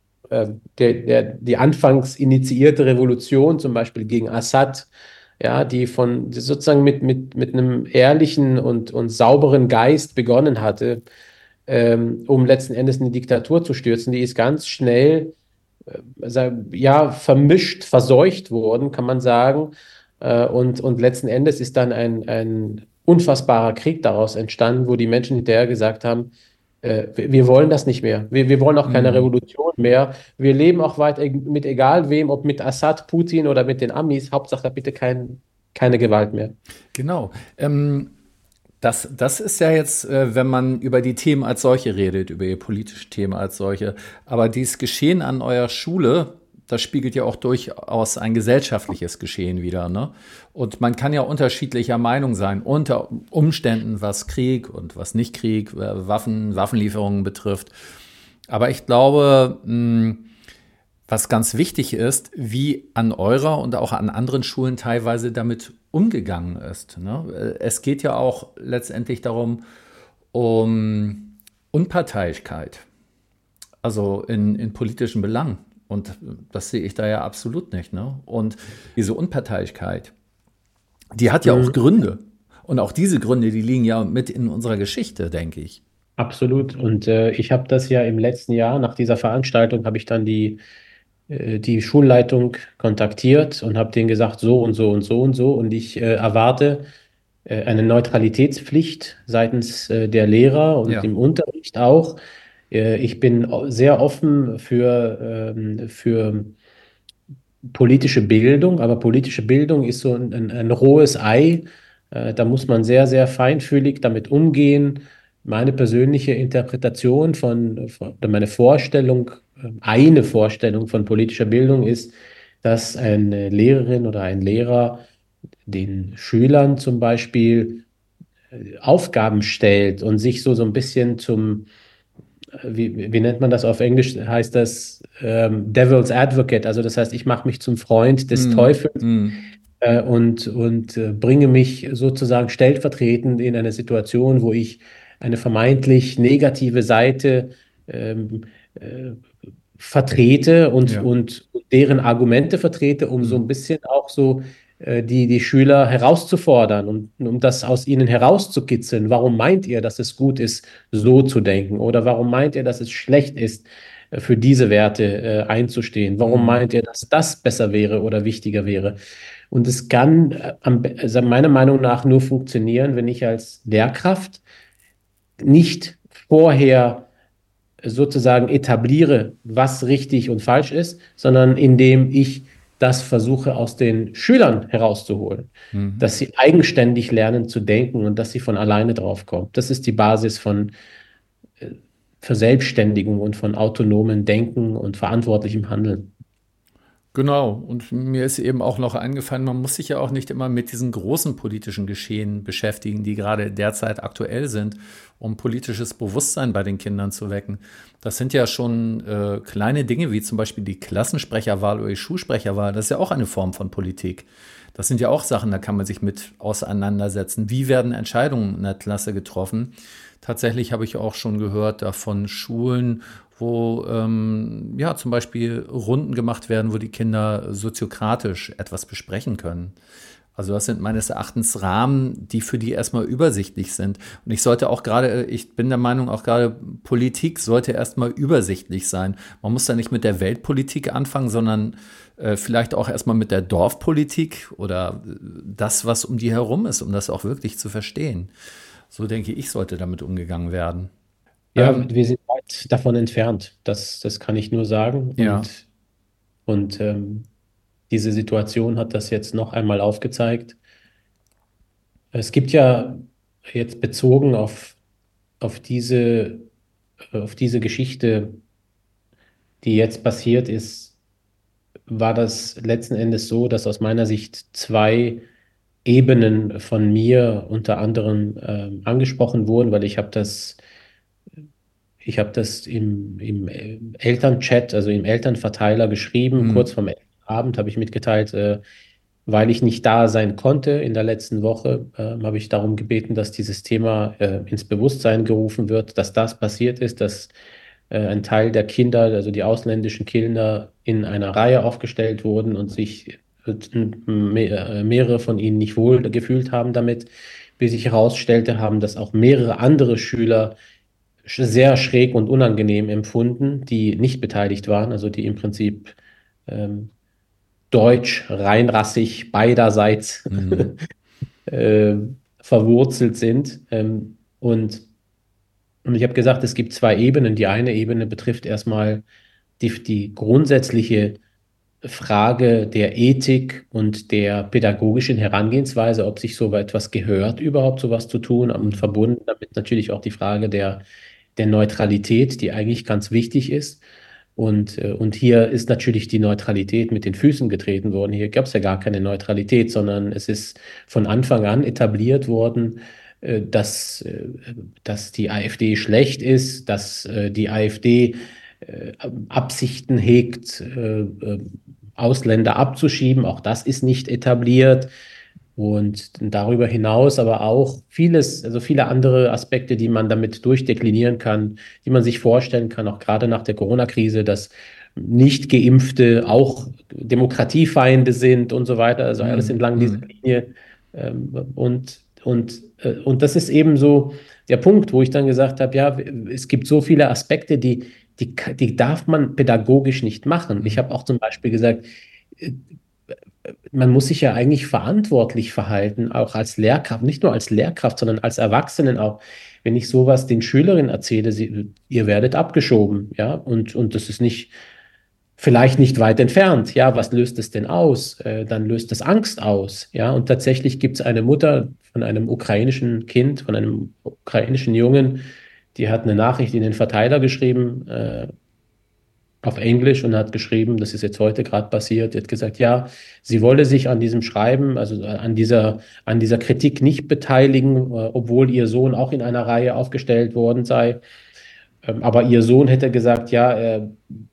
initiierte Revolution, zum Beispiel gegen Assad, ja, die sozusagen mit einem ehrlichen und sauberen Geist begonnen hatte, um letzten Endes eine Diktatur zu stürzen, die ist ganz schnell vermischt, verseucht worden, kann man sagen. Und letzten Endes ist dann ein unfassbarer Krieg daraus entstanden, wo die Menschen hinterher gesagt haben, wir wollen das nicht mehr. Wir wollen auch keine Revolution mehr. Wir leben auch weiter mit egal wem, ob mit Assad, Putin oder mit den Amis. Hauptsache bitte keine Gewalt mehr. Genau. Das ist ja jetzt, wenn man über die Themen als solche redet, über ihr politische Themen als solche. Aber dieses Geschehen an eurer Schule, das spiegelt ja auch durchaus ein gesellschaftliches Geschehen wider, ne? Und man kann ja unterschiedlicher Meinung sein, unter Umständen, was Krieg und was nicht Krieg, Waffenlieferungen betrifft. Aber ich glaube, was ganz wichtig ist, wie an eurer und auch an anderen Schulen teilweise damit umgegangen ist, ne? Es geht ja auch letztendlich darum, um Unparteilichkeit, also in politischen Belangen. Und das sehe ich da ja absolut nicht, ne? Und diese Unparteilichkeit, die hat ja auch Gründe. Und auch diese Gründe, die liegen ja mit in unserer Geschichte, denke ich. Absolut. Und ich habe das ja im letzten Jahr, nach dieser Veranstaltung, habe ich dann die Schulleitung kontaktiert und habe denen gesagt, so und so und so und so. Und ich erwarte eine Neutralitätspflicht seitens der Lehrer und im Unterricht auch. Ich bin sehr offen für politische Bildung, aber politische Bildung ist so ein rohes Ei. Da muss man sehr, sehr feinfühlig damit umgehen. Meine persönliche Interpretation oder meine Vorstellung, eine Vorstellung von politischer Bildung ist, dass eine Lehrerin oder ein Lehrer den Schülern zum Beispiel Aufgaben stellt und sich so ein bisschen zum, wie nennt man das auf Englisch, heißt das Devil's Advocate, also das heißt, ich mache mich zum Freund des Teufels und bringe mich sozusagen stellvertretend in eine Situation, wo ich eine vermeintlich negative Seite vertrete und deren Argumente vertrete, um so ein bisschen auch so die Schüler herauszufordern und um das aus ihnen herauszukitzeln. Warum meint ihr, dass es gut ist, so zu denken? Oder warum meint ihr, dass es schlecht ist, für diese Werte einzustehen? Warum meint ihr, dass das besser wäre oder wichtiger wäre? Und es kann also meiner Meinung nach nur funktionieren, wenn ich als Lehrkraft nicht vorher sozusagen etabliere, was richtig und falsch ist, sondern indem ich das versuche aus den Schülern herauszuholen, dass sie eigenständig lernen zu denken und dass sie von alleine drauf kommen. Das ist die Basis von Verselbstständigung und von autonomen Denken und verantwortlichem Handeln. Genau, und mir ist eben auch noch eingefallen, man muss sich ja auch nicht immer mit diesen großen politischen Geschehen beschäftigen, die gerade derzeit aktuell sind, um politisches Bewusstsein bei den Kindern zu wecken. Das sind ja schon kleine Dinge, wie zum Beispiel die Klassensprecherwahl oder die Schulsprecherwahl. Das ist ja auch eine Form von Politik. Das sind ja auch Sachen, da kann man sich mit auseinandersetzen. Wie werden Entscheidungen in der Klasse getroffen? Tatsächlich habe ich auch schon gehört von Schulen, wo zum Beispiel Runden gemacht werden, wo die Kinder soziokratisch etwas besprechen können. Also das sind meines Erachtens Rahmen, die für die erstmal übersichtlich sind. Und ich bin der Meinung, auch gerade Politik sollte erstmal übersichtlich sein. Man muss da nicht mit der Weltpolitik anfangen, sondern vielleicht auch erstmal mit der Dorfpolitik oder das, was um die herum ist, um das auch wirklich zu verstehen. So denke ich, sollte damit umgegangen werden. Ja, wir sind weit davon entfernt. Das kann ich nur sagen. Ja. Und diese Situation hat das jetzt noch einmal aufgezeigt. Es gibt ja jetzt bezogen auf diese Geschichte, die jetzt passiert ist, war das letzten Endes so, dass aus meiner Sicht zwei Ebenen von mir unter anderem angesprochen wurden, weil ich habe das im Elternchat, also im Elternverteiler geschrieben. Kurz vorm Abend habe ich mitgeteilt, weil ich nicht da sein konnte in der letzten Woche, habe ich darum gebeten, dass dieses Thema ins Bewusstsein gerufen wird, dass das passiert ist, dass ein Teil der Kinder, also die ausländischen Kinder, in einer Reihe aufgestellt wurden und sich mehrere von ihnen nicht wohl gefühlt haben damit, bis sich herausstellte, haben das auch mehrere andere Schüler sehr schräg und unangenehm empfunden, die nicht beteiligt waren, also die im Prinzip deutsch, reinrassig, beiderseits verwurzelt sind. Und ich habe gesagt, es gibt zwei Ebenen. Die eine Ebene betrifft erstmal die grundsätzliche Frage der Ethik und der pädagogischen Herangehensweise, ob sich so etwas gehört, überhaupt sowas zu tun, und verbunden damit natürlich auch die Frage der Neutralität, die eigentlich ganz wichtig ist. Und hier ist natürlich die Neutralität mit den Füßen getreten worden. Hier gab es ja gar keine Neutralität, sondern es ist von Anfang an etabliert worden, dass die AfD schlecht ist, dass die AfD Absichten hegt, Ausländer abzuschieben. Auch das ist nicht etabliert. Und darüber hinaus aber auch viele andere Aspekte, die man damit durchdeklinieren kann, die man sich vorstellen kann, auch gerade nach der Corona-Krise, dass Nicht-Geimpfte auch Demokratiefeinde sind und so weiter. Also alles entlang dieser Linie. Und das ist eben so der Punkt, wo ich dann gesagt habe, ja, es gibt so viele Aspekte, die darf man pädagogisch nicht machen. Ich habe auch zum Beispiel gesagt, man muss sich ja eigentlich verantwortlich verhalten, auch als Lehrkraft, nicht nur als Lehrkraft, sondern als Erwachsenen auch. Wenn ich sowas den Schülerinnen erzähle, ihr werdet abgeschoben, ja, und das ist vielleicht nicht weit entfernt. Ja, was löst es denn aus? Dann löst es Angst aus, ja, und tatsächlich gibt es eine Mutter von einem ukrainischen Kind, von einem ukrainischen Jungen, die hat eine Nachricht in den Verteiler geschrieben, auf Englisch und hat geschrieben, das ist jetzt heute gerade passiert, hat gesagt, ja, sie wolle sich an diesem Schreiben, also an dieser Kritik nicht beteiligen, obwohl ihr Sohn auch in einer Reihe aufgestellt worden sei. Aber ihr Sohn hätte gesagt, ja,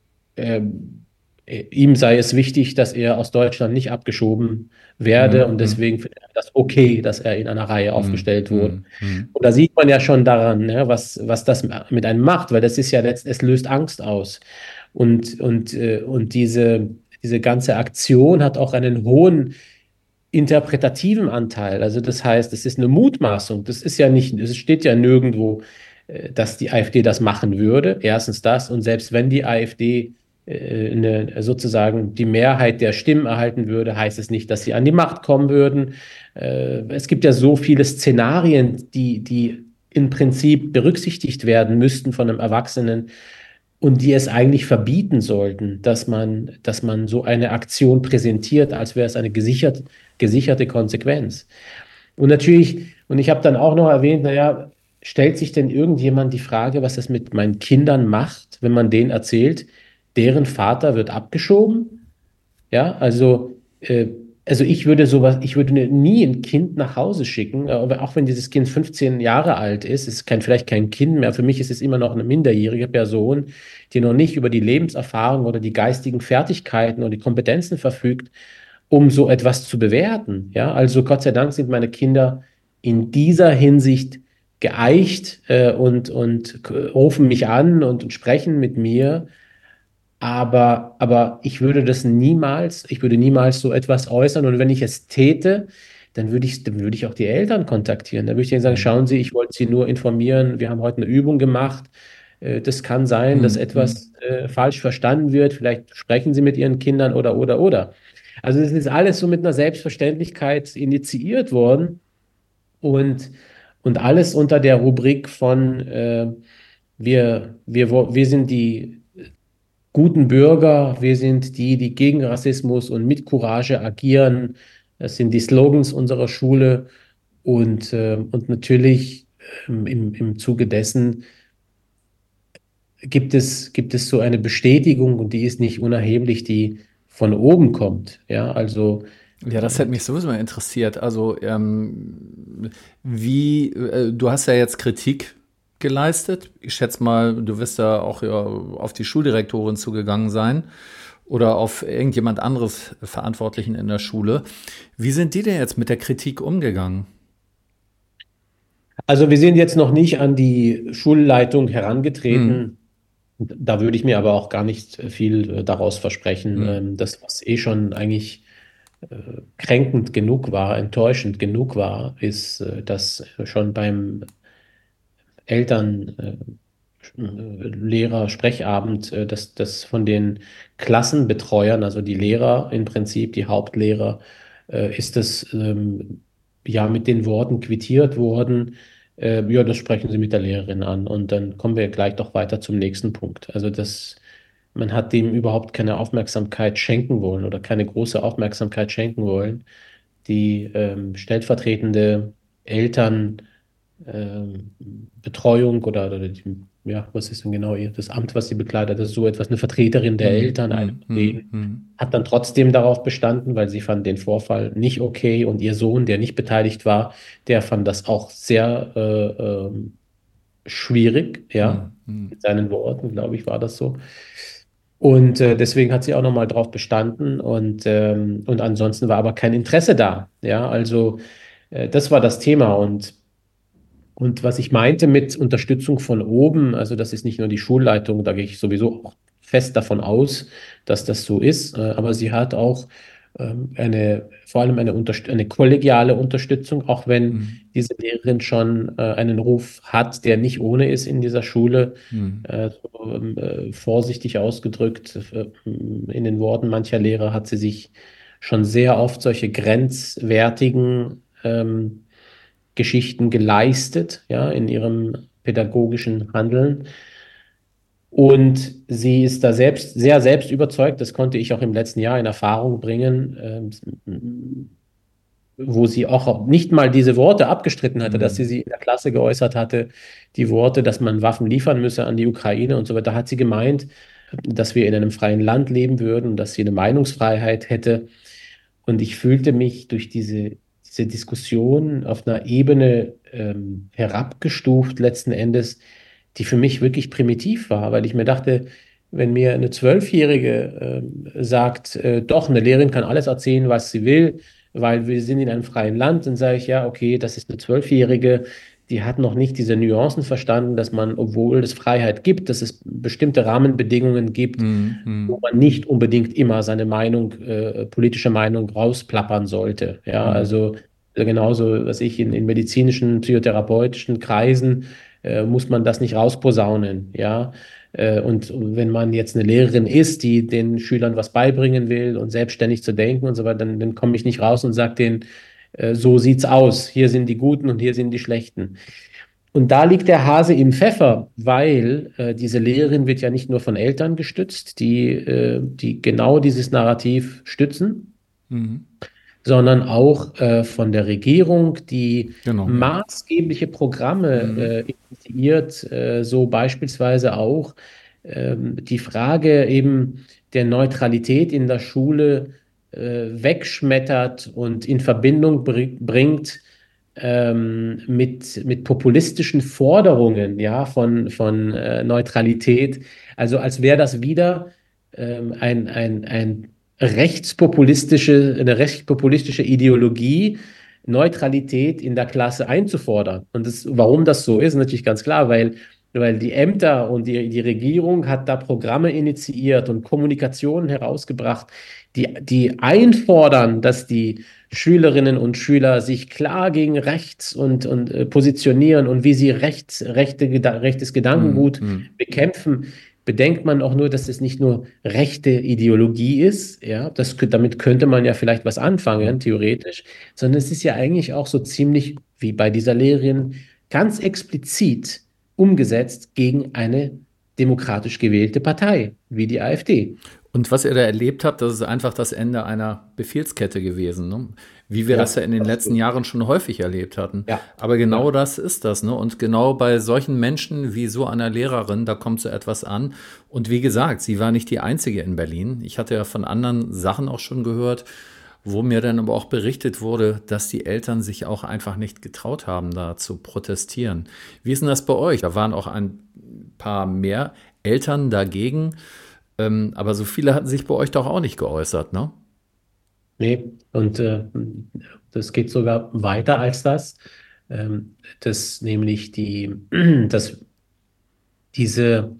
ihm sei es wichtig, dass er aus Deutschland nicht abgeschoben werde und deswegen findet er das okay, dass er in einer Reihe aufgestellt wurde. Und da sieht man ja schon daran, ne, was das mit einem macht, weil das ist ja es löst Angst aus. Und diese ganze Aktion hat auch einen hohen interpretativen Anteil. Also das heißt, es ist eine Mutmaßung. Das ist ja nicht, es steht ja nirgendwo, dass die AfD das machen würde. Erstens das. Und selbst wenn die AfD sozusagen die Mehrheit der Stimmen erhalten würde, heißt es nicht, dass sie an die Macht kommen würden. Es gibt ja so viele Szenarien, die im Prinzip berücksichtigt werden müssten von einem Erwachsenen und die es eigentlich verbieten sollten, dass man so eine Aktion präsentiert, als wäre es eine gesicherte Konsequenz. Und natürlich, und ich habe dann auch noch erwähnt, naja, stellt sich denn irgendjemand die Frage, was das mit meinen Kindern macht, wenn man denen erzählt, deren Vater wird abgeschoben? Ja, also ich würde nie ein Kind nach Hause schicken, auch wenn dieses Kind 15 Jahre alt ist, ist vielleicht kein Kind mehr. Für mich ist es immer noch eine minderjährige Person, die noch nicht über die Lebenserfahrung oder die geistigen Fertigkeiten und die Kompetenzen verfügt, um so etwas zu bewerten. Ja, also Gott sei Dank sind meine Kinder in dieser Hinsicht geeicht und rufen mich an und sprechen mit mir. Aber ich würde niemals so etwas äußern. Und wenn ich es täte, dann würde ich auch die Eltern kontaktieren. Dann würde ich denen sagen, schauen Sie, ich wollte Sie nur informieren, wir haben heute eine Übung gemacht. Das kann sein, dass etwas falsch verstanden wird. Vielleicht sprechen Sie mit Ihren Kindern oder. Also das ist alles so mit einer Selbstverständlichkeit initiiert worden und alles unter der Rubrik von wir sind die guten Bürger, wir sind die gegen Rassismus und mit Courage agieren. Das sind die Slogans unserer Schule und natürlich im Zuge dessen gibt es so eine Bestätigung und die ist nicht unerheblich, die von oben kommt. Ja, also ja, das hätte mich sowieso mal interessiert. Also du hast ja jetzt Kritik geleistet. Ich schätze mal, du wirst da auch auf die Schuldirektorin zugegangen sein oder auf irgendjemand anderes Verantwortlichen in der Schule. Wie sind die denn jetzt mit der Kritik umgegangen? Also wir sind jetzt noch nicht an die Schulleitung herangetreten. Da würde ich mir aber auch gar nicht viel daraus versprechen. Das, was schon eigentlich kränkend genug war, enttäuschend genug war, ist, dass schon beim Lehrer-Sprechabend, dass von den Klassenbetreuern, also die Lehrer im Prinzip, die Hauptlehrer, ist das ja mit den Worten quittiert worden, ja, das sprechen Sie mit der Lehrerin an. Und dann kommen wir gleich doch weiter zum nächsten Punkt. Also man hat dem überhaupt keine Aufmerksamkeit schenken wollen oder keine große Aufmerksamkeit schenken wollen. Die stellvertretende Elternbetreuung oder was ist denn genau das Amt, was sie bekleidet, das ist so etwas, eine Vertreterin der Eltern, hat dann trotzdem darauf bestanden, weil sie fand den Vorfall nicht okay und ihr Sohn, der nicht beteiligt war, der fand das auch sehr schwierig, ja, mit seinen Worten, glaube ich, war das so. Und deswegen hat sie auch nochmal drauf bestanden und ansonsten war aber kein Interesse da, ja, also das war das Thema und was ich meinte mit Unterstützung von oben, also das ist nicht nur die Schulleitung, da gehe ich sowieso auch fest davon aus, dass das so ist, aber sie hat auch vor allem eine kollegiale Unterstützung, auch wenn diese Lehrerin schon einen Ruf hat, der nicht ohne ist in dieser Schule, vorsichtig ausgedrückt, in den Worten mancher Lehrer hat sie sich schon sehr oft solche grenzwertigen Geschichten geleistet, ja, in ihrem pädagogischen Handeln. Und sie ist da sehr selbst überzeugt, das konnte ich auch im letzten Jahr in Erfahrung bringen, wo sie auch nicht mal diese Worte abgestritten hatte, dass sie in der Klasse geäußert hatte, die Worte, dass man Waffen liefern müsse an die Ukraine und so weiter, hat sie gemeint, dass wir in einem freien Land leben würden, dass sie eine Meinungsfreiheit hätte. Und ich fühlte mich durch diese Diskussion auf einer Ebene herabgestuft letzten Endes, die für mich wirklich primitiv war, weil ich mir dachte, wenn mir eine Zwölfjährige sagt, doch, eine Lehrerin kann alles erzählen, was sie will, weil wir sind in einem freien Land, dann sage ich, ja, okay, das ist eine Zwölfjährige, die hat noch nicht diese Nuancen verstanden, dass man, obwohl es Freiheit gibt, dass es bestimmte Rahmenbedingungen gibt, wo man nicht unbedingt immer seine Meinung, politische Meinung rausplappern sollte. Ja, also genauso, was ich in medizinischen, psychotherapeutischen Kreisen muss man das nicht rausposaunen. Ja, und wenn man jetzt eine Lehrerin ist, die den Schülern was beibringen will und selbstständig zu denken und so weiter, dann komme ich nicht raus und sage denen, so sieht's aus. Hier sind die Guten und hier sind die Schlechten. Und da liegt der Hase im Pfeffer, weil diese Lehrerin wird ja nicht nur von Eltern gestützt, die genau dieses Narrativ stützen, sondern auch von der Regierung, die maßgebliche Programme initiiert, so beispielsweise auch die Frage eben der Neutralität in der Schule wegschmettert und in Verbindung bringt mit populistischen Forderungen, ja, von Neutralität. Also als wäre das wieder eine rechtspopulistische Ideologie, Neutralität in der Klasse einzufordern. Und warum das so ist natürlich ganz klar, weil die Ämter und die Regierung hat da Programme initiiert und Kommunikationen herausgebracht, die einfordern, dass die Schülerinnen und Schüler sich klar gegen rechts und positionieren und wie sie rechtes Gedankengut bekämpfen. Bedenkt man auch nur, dass es nicht nur rechte Ideologie ist, ja, damit könnte man ja vielleicht was anfangen, theoretisch, sondern es ist ja eigentlich auch so ziemlich wie bei dieser Lehrerin ganz explizit umgesetzt gegen eine demokratisch gewählte Partei, wie die AfD. Und was ihr da erlebt habt, das ist einfach das Ende einer Befehlskette gewesen, ne? Wie wir das ja in den letzten Jahren schon häufig erlebt hatten. Ja. Aber genau das ist das, ne? Und genau bei solchen Menschen wie so einer Lehrerin, da kommt so etwas an. Und wie gesagt, sie war nicht die einzige in Berlin. Ich hatte ja von anderen Sachen auch schon gehört, wo mir dann aber auch berichtet wurde, dass die Eltern sich auch einfach nicht getraut haben, da zu protestieren. Wie ist denn das bei euch? Da waren auch ein paar mehr Eltern dagegen. Aber so viele hatten sich bei euch doch auch nicht geäußert, ne? Nee, und das geht sogar weiter als das. Dass nämlich diese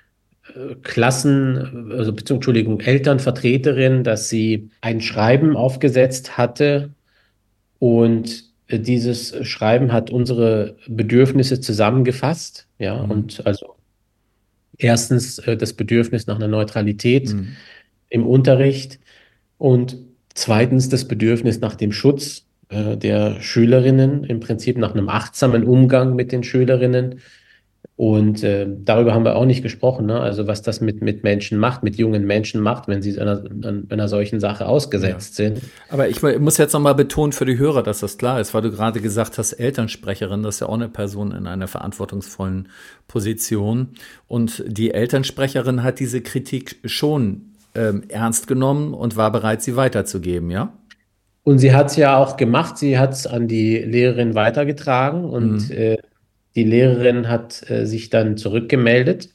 Elternvertreterin, dass sie ein Schreiben aufgesetzt hatte und dieses Schreiben hat unsere Bedürfnisse zusammengefasst, ja, und also erstens das Bedürfnis nach einer Neutralität im Unterricht und zweitens das Bedürfnis nach dem Schutz der Schülerinnen, im Prinzip nach einem achtsamen Umgang mit den Schülerinnen. Und darüber haben wir auch nicht gesprochen, ne? Also was das mit Menschen macht, mit jungen Menschen macht, wenn sie einer solchen Sache ausgesetzt sind. Aber ich muss jetzt nochmal betonen für die Hörer, dass das klar ist, weil du gerade gesagt hast, Elternsprecherin, das ist ja auch eine Person in einer verantwortungsvollen Position. Und die Elternsprecherin hat diese Kritik schon ernst genommen und war bereit, sie weiterzugeben, ja? Und sie hat es ja auch gemacht, sie hat es an die Lehrerin weitergetragen und die Lehrerin hat sich dann zurückgemeldet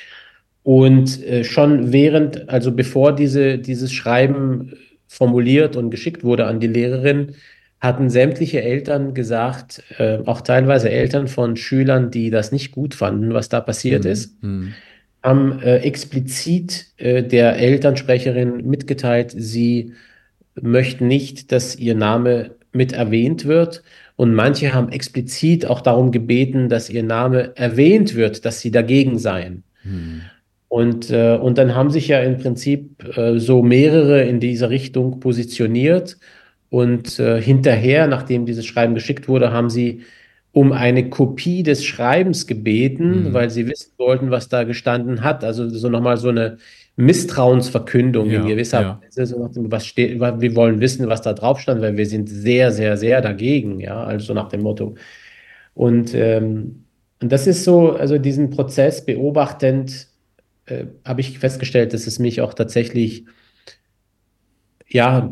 und also bevor dieses Schreiben formuliert und geschickt wurde an die Lehrerin, hatten sämtliche Eltern gesagt, auch teilweise Eltern von Schülern, die das nicht gut fanden, was da passiert ist, haben explizit der Elternsprecherin mitgeteilt, sie möchten nicht, dass ihr Name mit erwähnt wird. Und manche haben explizit auch darum gebeten, dass ihr Name erwähnt wird, dass sie dagegen seien. Und dann haben sich ja im Prinzip so mehrere in dieser Richtung positioniert. Und hinterher, nachdem dieses Schreiben geschickt wurde, haben sie um eine Kopie des Schreibens gebeten, weil sie wissen wollten, was da gestanden hat. Also so nochmal so eine Misstrauensverkündung in gewisser Weise. So wir wollen wissen, was da drauf stand, weil wir sind sehr, sehr, sehr dagegen. Ja, also nach dem Motto. Und das ist so, also diesen Prozess beobachtend, habe ich festgestellt, dass es mich auch tatsächlich, ja,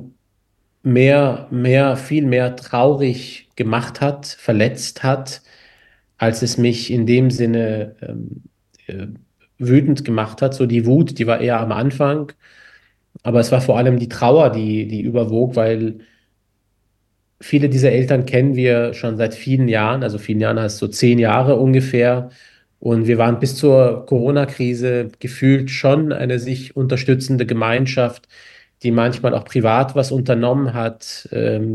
viel mehr traurig gemacht hat, verletzt hat, als es mich in dem Sinne äh, wütend gemacht hat. So die Wut, die war eher am Anfang, aber es war vor allem die Trauer, die überwog, weil viele dieser Eltern kennen wir schon seit vielen Jahren, also vielen Jahren heißt so 10 Jahre ungefähr. Und wir waren bis zur Corona-Krise gefühlt schon eine sich unterstützende Gemeinschaft, die manchmal auch privat was unternommen hat.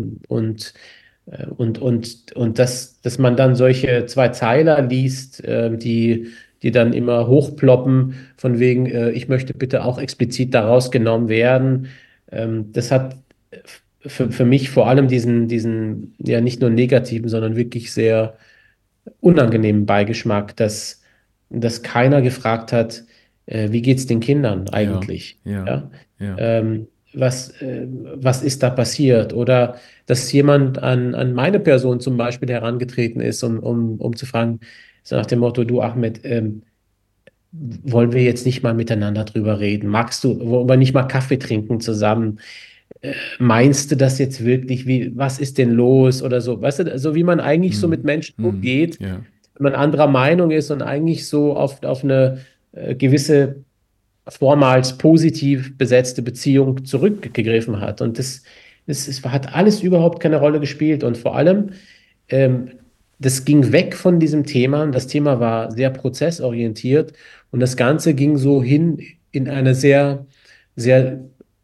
Und dass man dann solche Zweizeiler liest, die dann immer hochploppen, von wegen, ich möchte bitte auch explizit da rausgenommen werden. Das hat für mich vor allem diesen, ja, nicht nur negativen, sondern wirklich sehr unangenehmen Beigeschmack, dass keiner gefragt hat, wie geht es den Kindern eigentlich? Ja? Ja. Was ist da passiert? Oder dass jemand an meine Person zum Beispiel herangetreten ist, um zu fragen, so nach dem Motto, du Ahmed, wollen wir jetzt nicht mal miteinander drüber reden? Wollen wir nicht mal Kaffee trinken zusammen? Meinst du das jetzt wirklich? Was ist denn los? Oder so, weißt du, so wie man eigentlich so mit Menschen umgeht, Ja. wenn man anderer Meinung ist und eigentlich so auf eine gewisse vormals positiv besetzte Beziehung zurückgegriffen hat. Und das hat alles überhaupt keine Rolle gespielt. Und vor allem, ähm, das ging weg von diesem Thema. Das Thema war sehr prozessorientiert und das Ganze ging so hin in eine sehr, sehr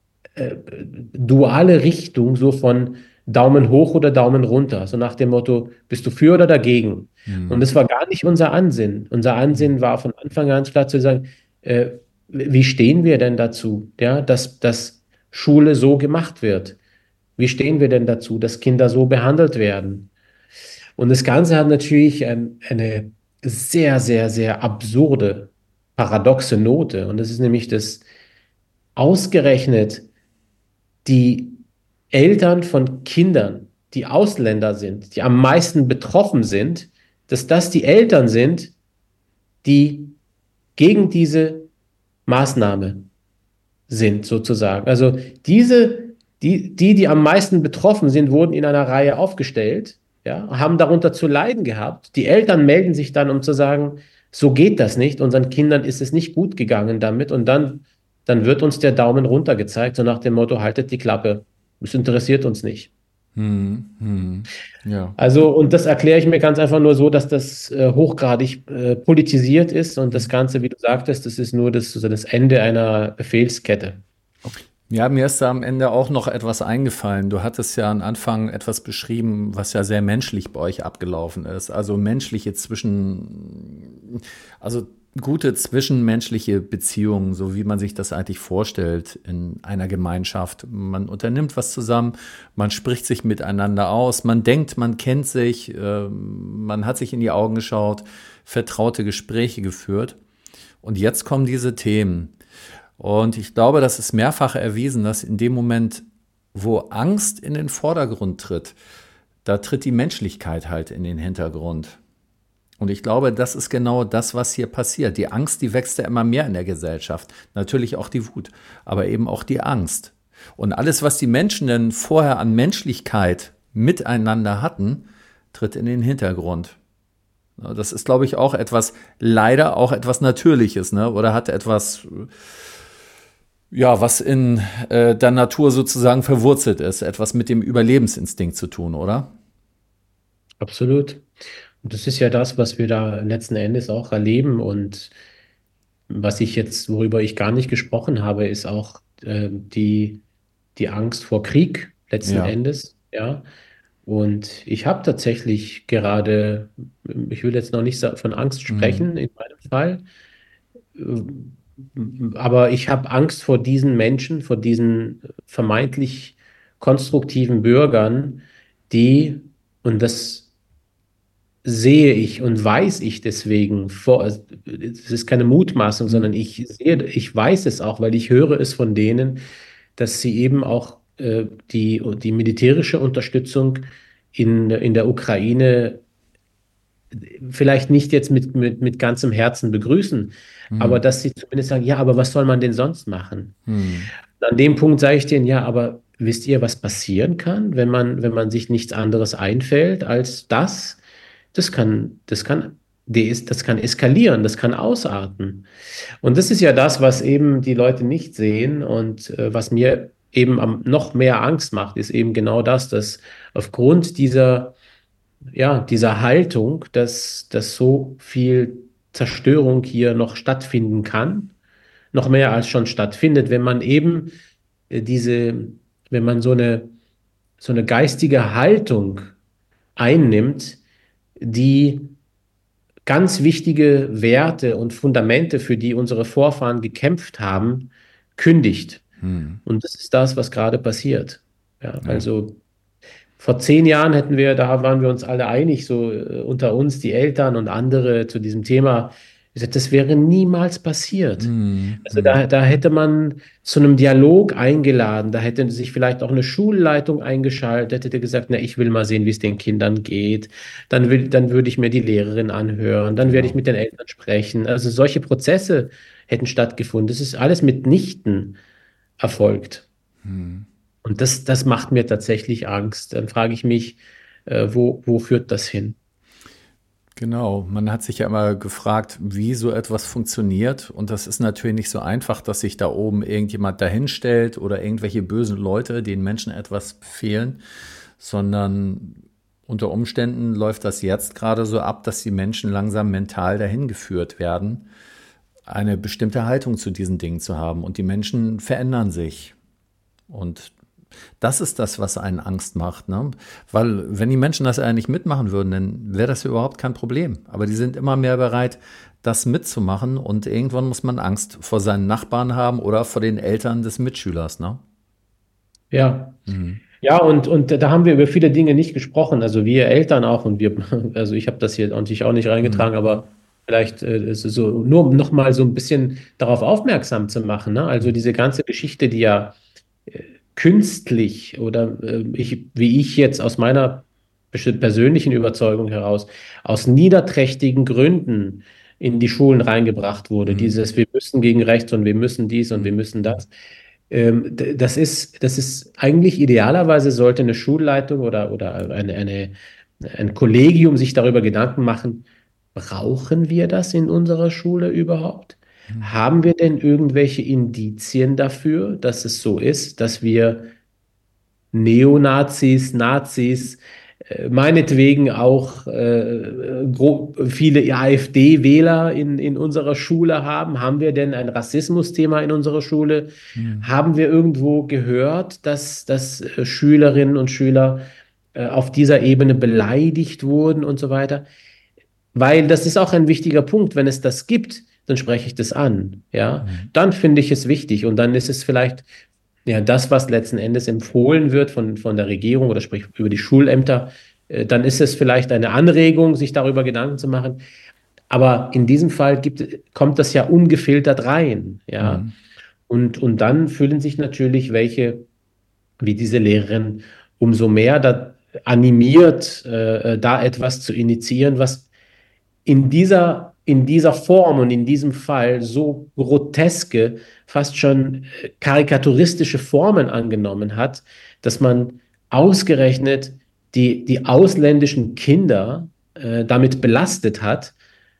duale Richtung, so von Daumen hoch oder Daumen runter. So nach dem Motto, bist du für oder dagegen? Und das war gar nicht unser Ansinnen. Unser Ansinnen war von Anfang an klar zu sagen, äh, wie stehen wir denn dazu, ja, dass Schule so gemacht wird? Wie stehen wir denn dazu, dass Kinder so behandelt werden? Und das Ganze hat natürlich eine sehr, sehr, sehr absurde, paradoxe Note. Und das ist nämlich das ausgerechnet die Eltern von Kindern, die Ausländer sind, die am meisten betroffen sind, dass das die Eltern sind, die gegen diese Maßnahme sind, sozusagen. Also die am meisten betroffen sind, wurden in einer Reihe aufgestellt, ja, haben darunter zu leiden gehabt. Die Eltern melden sich dann, um zu sagen, so geht das nicht, unseren Kindern ist es nicht gut gegangen damit. Und dann wird uns der Daumen runter gezeigt, so nach dem Motto, haltet die Klappe, das interessiert uns nicht. Ja. Also, und das erkläre ich mir ganz einfach nur so, dass das hochgradig politisiert ist und das Ganze, wie du sagtest, das ist nur das Ende einer Befehlskette. Ja, mir ist da am Ende auch noch etwas eingefallen. Du hattest ja am Anfang etwas beschrieben, was ja sehr menschlich bei euch abgelaufen ist. Also also gute zwischenmenschliche Beziehungen, so wie man sich das eigentlich vorstellt in einer Gemeinschaft. Man unternimmt was zusammen, man spricht sich miteinander aus, man denkt, man kennt sich, man hat sich in die Augen geschaut, vertraute Gespräche geführt. Und jetzt kommen diese Themen. Und ich glaube, das ist mehrfach erwiesen, dass in dem Moment, wo Angst in den Vordergrund tritt, da tritt die Menschlichkeit halt in den Hintergrund. Und ich glaube, das ist genau das, was hier passiert. Die Angst, die wächst ja immer mehr in der Gesellschaft. Natürlich auch die Wut, aber eben auch die Angst. Und alles, was die Menschen denn vorher an Menschlichkeit miteinander hatten, tritt in den Hintergrund. Das ist, glaube ich, auch leider auch etwas Natürliches, ne? Oder hat etwas, ja, was in der Natur sozusagen verwurzelt ist, etwas mit dem Überlebensinstinkt zu tun, oder? Absolut. Und das ist ja das, was wir da letzten Endes auch erleben. Und worüber ich gar nicht gesprochen habe, ist auch die Angst vor Krieg letzten Ja. Endes. Ja. Und ich habe tatsächlich gerade, ich will jetzt noch nicht von Angst sprechen in meinem Fall, aber ich habe Angst vor diesen Menschen, vor diesen vermeintlich konstruktiven Bürgern, und das sehe ich und weiß ich deswegen, es ist keine Mutmaßung, sondern ich weiß es auch, weil ich höre es von denen, dass sie eben auch die militärische Unterstützung in der Ukraine vielleicht nicht jetzt mit ganzem Herzen begrüßen, aber dass sie zumindest sagen, ja, aber was soll man denn sonst machen? An dem Punkt sage ich denen, ja, aber wisst ihr, was passieren kann, wenn man sich nichts anderes einfällt als das? Das kann eskalieren, das kann ausarten. Und das ist ja das, was eben die Leute nicht sehen und was mir eben noch mehr Angst macht, ist eben genau das, dass aufgrund dieser Haltung, dass so viel Zerstörung hier noch stattfinden kann, noch mehr als schon stattfindet, wenn man eben wenn man so eine geistige Haltung einnimmt, die ganz wichtige Werte und Fundamente, für die unsere Vorfahren gekämpft haben, kündigt. Und das ist das, was gerade passiert. Ja, also vor 10 Jahren da waren wir uns alle einig, so unter uns, die Eltern und andere zu diesem Thema. Das wäre niemals passiert. Also da hätte man zu einem Dialog eingeladen, da hätte sich vielleicht auch eine Schulleitung eingeschaltet, hätte gesagt, na, ich will mal sehen, wie es den Kindern geht. Dann würde ich mir die Lehrerin anhören, dann werde ich mit den Eltern sprechen. Also solche Prozesse hätten stattgefunden. Das ist alles mitnichten erfolgt. Und das macht mir tatsächlich Angst. Dann frage ich mich, wo führt das hin? Genau, man hat sich ja immer gefragt, wie so etwas funktioniert. Und das ist natürlich nicht so einfach, dass sich da oben irgendjemand dahinstellt oder irgendwelche bösen Leute, denen Menschen etwas befehlen, sondern unter Umständen läuft das jetzt gerade so ab, dass die Menschen langsam mental dahin geführt werden, eine bestimmte Haltung zu diesen Dingen zu haben. Und die Menschen verändern sich. Und das ist das, was einen Angst macht, ne? Weil wenn die Menschen das eigentlich mitmachen würden, dann wäre das überhaupt kein Problem. Aber die sind immer mehr bereit, das mitzumachen und irgendwann muss man Angst vor seinen Nachbarn haben oder vor den Eltern des Mitschülers, ne? Ja. Ja, und da haben wir über viele Dinge nicht gesprochen, also wir Eltern auch also ich habe das hier natürlich auch nicht reingetragen, aber vielleicht ist es so, nur noch mal so ein bisschen darauf aufmerksam zu machen, ne? Also diese ganze Geschichte, die ja künstlich oder wie ich jetzt aus meiner persönlichen Überzeugung heraus, aus niederträchtigen Gründen in die Schulen reingebracht wurde. Wir müssen gegen rechts und wir müssen dies und wir müssen das. Das ist eigentlich idealerweise sollte eine Schulleitung oder ein Kollegium sich darüber Gedanken machen, brauchen wir das in unserer Schule überhaupt? Haben wir denn irgendwelche Indizien dafür, dass es so ist, dass wir Neonazis, Nazis, meinetwegen auch viele AfD-Wähler in unserer Schule haben? Haben wir denn ein Rassismusthema in unserer Schule? Haben wir irgendwo gehört, dass Schülerinnen und Schüler auf dieser Ebene beleidigt wurden und so weiter? Weil das ist auch ein wichtiger Punkt. Wenn es das gibt, dann spreche ich das an. Ja, dann finde ich es wichtig und dann ist es vielleicht das, was letzten Endes empfohlen wird von der Regierung oder sprich über die Schulämter, dann ist es vielleicht eine Anregung, sich darüber Gedanken zu machen. Aber in diesem Fall kommt das ja ungefiltert rein. Ja, und dann fühlen sich natürlich welche, wie diese Lehrerin, umso mehr da animiert, da etwas zu initiieren, was in dieser Form und in diesem Fall so groteske, fast schon karikaturistische Formen angenommen hat, dass man ausgerechnet die ausländischen Kinder damit belastet hat,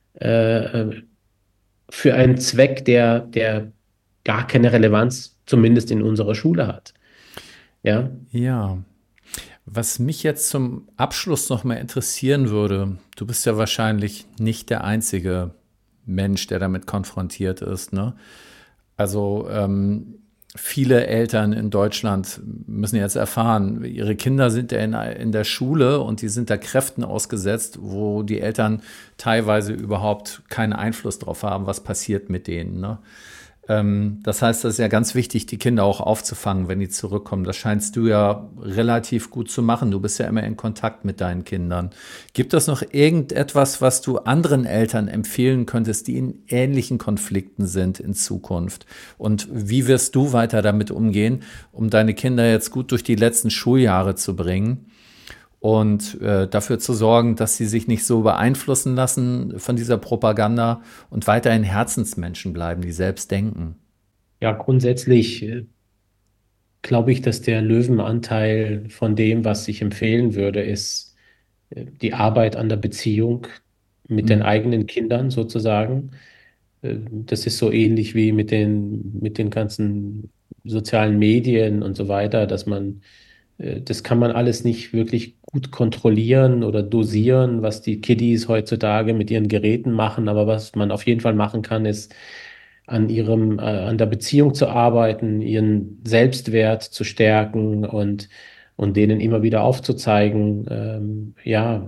für einen Zweck, der gar keine Relevanz, zumindest in unserer Schule hat. Ja. Ja. Was mich jetzt zum Abschluss noch mal interessieren würde, du bist ja wahrscheinlich nicht der einzige Mensch, der damit konfrontiert ist, ne? Also viele Eltern in Deutschland müssen jetzt erfahren, ihre Kinder sind ja in der Schule und die sind da Kräften ausgesetzt, wo die Eltern teilweise überhaupt keinen Einfluss drauf haben, was passiert mit denen, ne? Das heißt, das ist ja ganz wichtig, die Kinder auch aufzufangen, wenn die zurückkommen. Das scheinst du ja relativ gut zu machen. Du bist ja immer in Kontakt mit deinen Kindern. Gibt es noch irgendetwas, was du anderen Eltern empfehlen könntest, die in ähnlichen Konflikten sind in Zukunft? Und wie wirst du weiter damit umgehen, um deine Kinder jetzt gut durch die letzten Schuljahre zu bringen? und dafür zu sorgen, dass sie sich nicht so beeinflussen lassen von dieser Propaganda und weiterhin Herzensmenschen bleiben, die selbst denken? Ja, grundsätzlich glaube ich, dass der Löwenanteil von dem, was ich empfehlen würde, ist die Arbeit an der Beziehung mit den eigenen Kindern sozusagen. Das ist so ähnlich wie mit den ganzen sozialen Medien und so weiter, das kann man alles nicht wirklich gut kontrollieren oder dosieren, was die Kiddies heutzutage mit ihren Geräten machen. Aber was man auf jeden Fall machen kann, ist an der Beziehung zu arbeiten, ihren Selbstwert zu stärken und denen immer wieder aufzuzeigen, ja,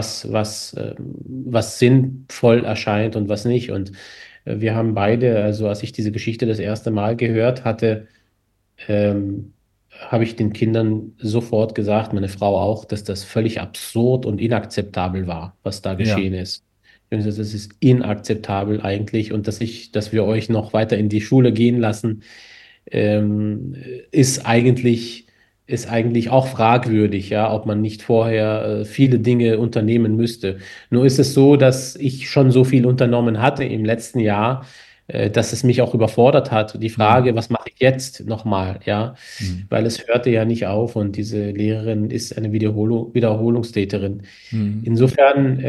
was sinnvoll erscheint und was nicht. Und wir haben beide, also als ich diese Geschichte das erste Mal gehört hatte, ähm, habe ich den Kindern sofort gesagt, meine Frau auch, dass das völlig absurd und inakzeptabel war, was da Ja, geschehen ist. Das ist inakzeptabel eigentlich und dass wir euch noch weiter in die Schule gehen lassen, ähm, ist eigentlich, ist eigentlich auch fragwürdig, ja, ob man nicht vorher viele Dinge unternehmen müsste. Nur ist es so, dass ich schon so viel unternommen hatte im letzten Jahr, dass es mich auch überfordert hat. Die Frage, was mache ich jetzt nochmal, ja, weil es hörte ja nicht auf und diese Lehrerin ist eine Wiederholungstäterin. Insofern,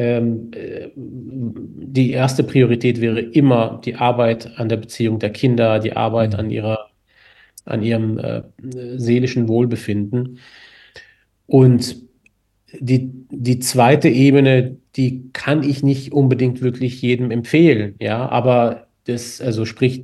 die erste Priorität wäre immer die Arbeit an der Beziehung der Kinder, die Arbeit an ihrem seelischen Wohlbefinden. Und die zweite Ebene, die kann ich nicht unbedingt wirklich jedem empfehlen, ja, aber also sprich,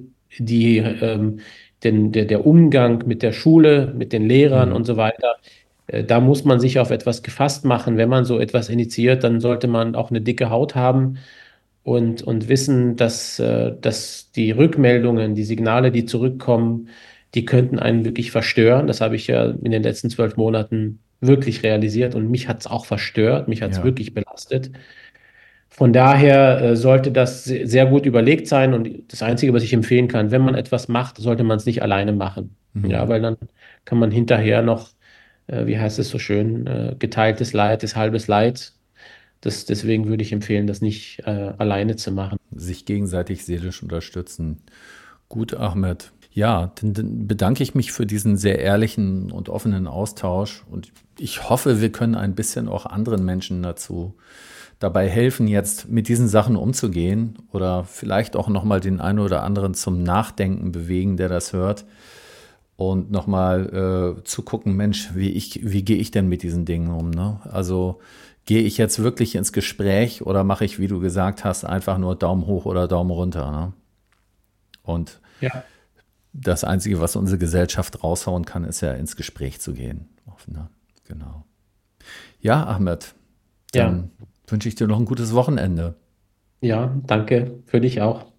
der Umgang mit der Schule, mit den Lehrern und so weiter, da muss man sich auf etwas gefasst machen. Wenn man so etwas initiiert, dann sollte man auch eine dicke Haut haben und wissen, dass die Rückmeldungen, die Signale, die zurückkommen, die könnten einen wirklich verstören. Das habe ich ja in den letzten 12 Monaten wirklich realisiert und mich hat es auch verstört, mich hat es ja. wirklich belastet. Von daher sollte das sehr gut überlegt sein und das Einzige, was ich empfehlen kann, wenn man etwas macht, sollte man es nicht alleine machen. Ja, weil dann kann man hinterher noch, wie heißt es so schön, geteiltes Leid ist halbes Leid. Deswegen würde ich empfehlen, das nicht alleine zu machen. Sich gegenseitig seelisch unterstützen. Gut, Ahmed. Ja, dann bedanke ich mich für diesen sehr ehrlichen und offenen Austausch und ich hoffe, wir können ein bisschen auch anderen Menschen dabei helfen, jetzt mit diesen Sachen umzugehen oder vielleicht auch nochmal den einen oder anderen zum Nachdenken bewegen, der das hört und nochmal zu gucken, Mensch, wie gehe ich denn mit diesen Dingen um, ne? Also gehe ich jetzt wirklich ins Gespräch oder mache ich, wie du gesagt hast, einfach nur Daumen hoch oder Daumen runter, ne? Und Ja. das Einzige, was unsere Gesellschaft raushauen kann, ist ja ins Gespräch zu gehen. Ne? Genau. Ja, Ahmed, dann wünsche ich dir noch ein gutes Wochenende. Ja, danke für dich auch.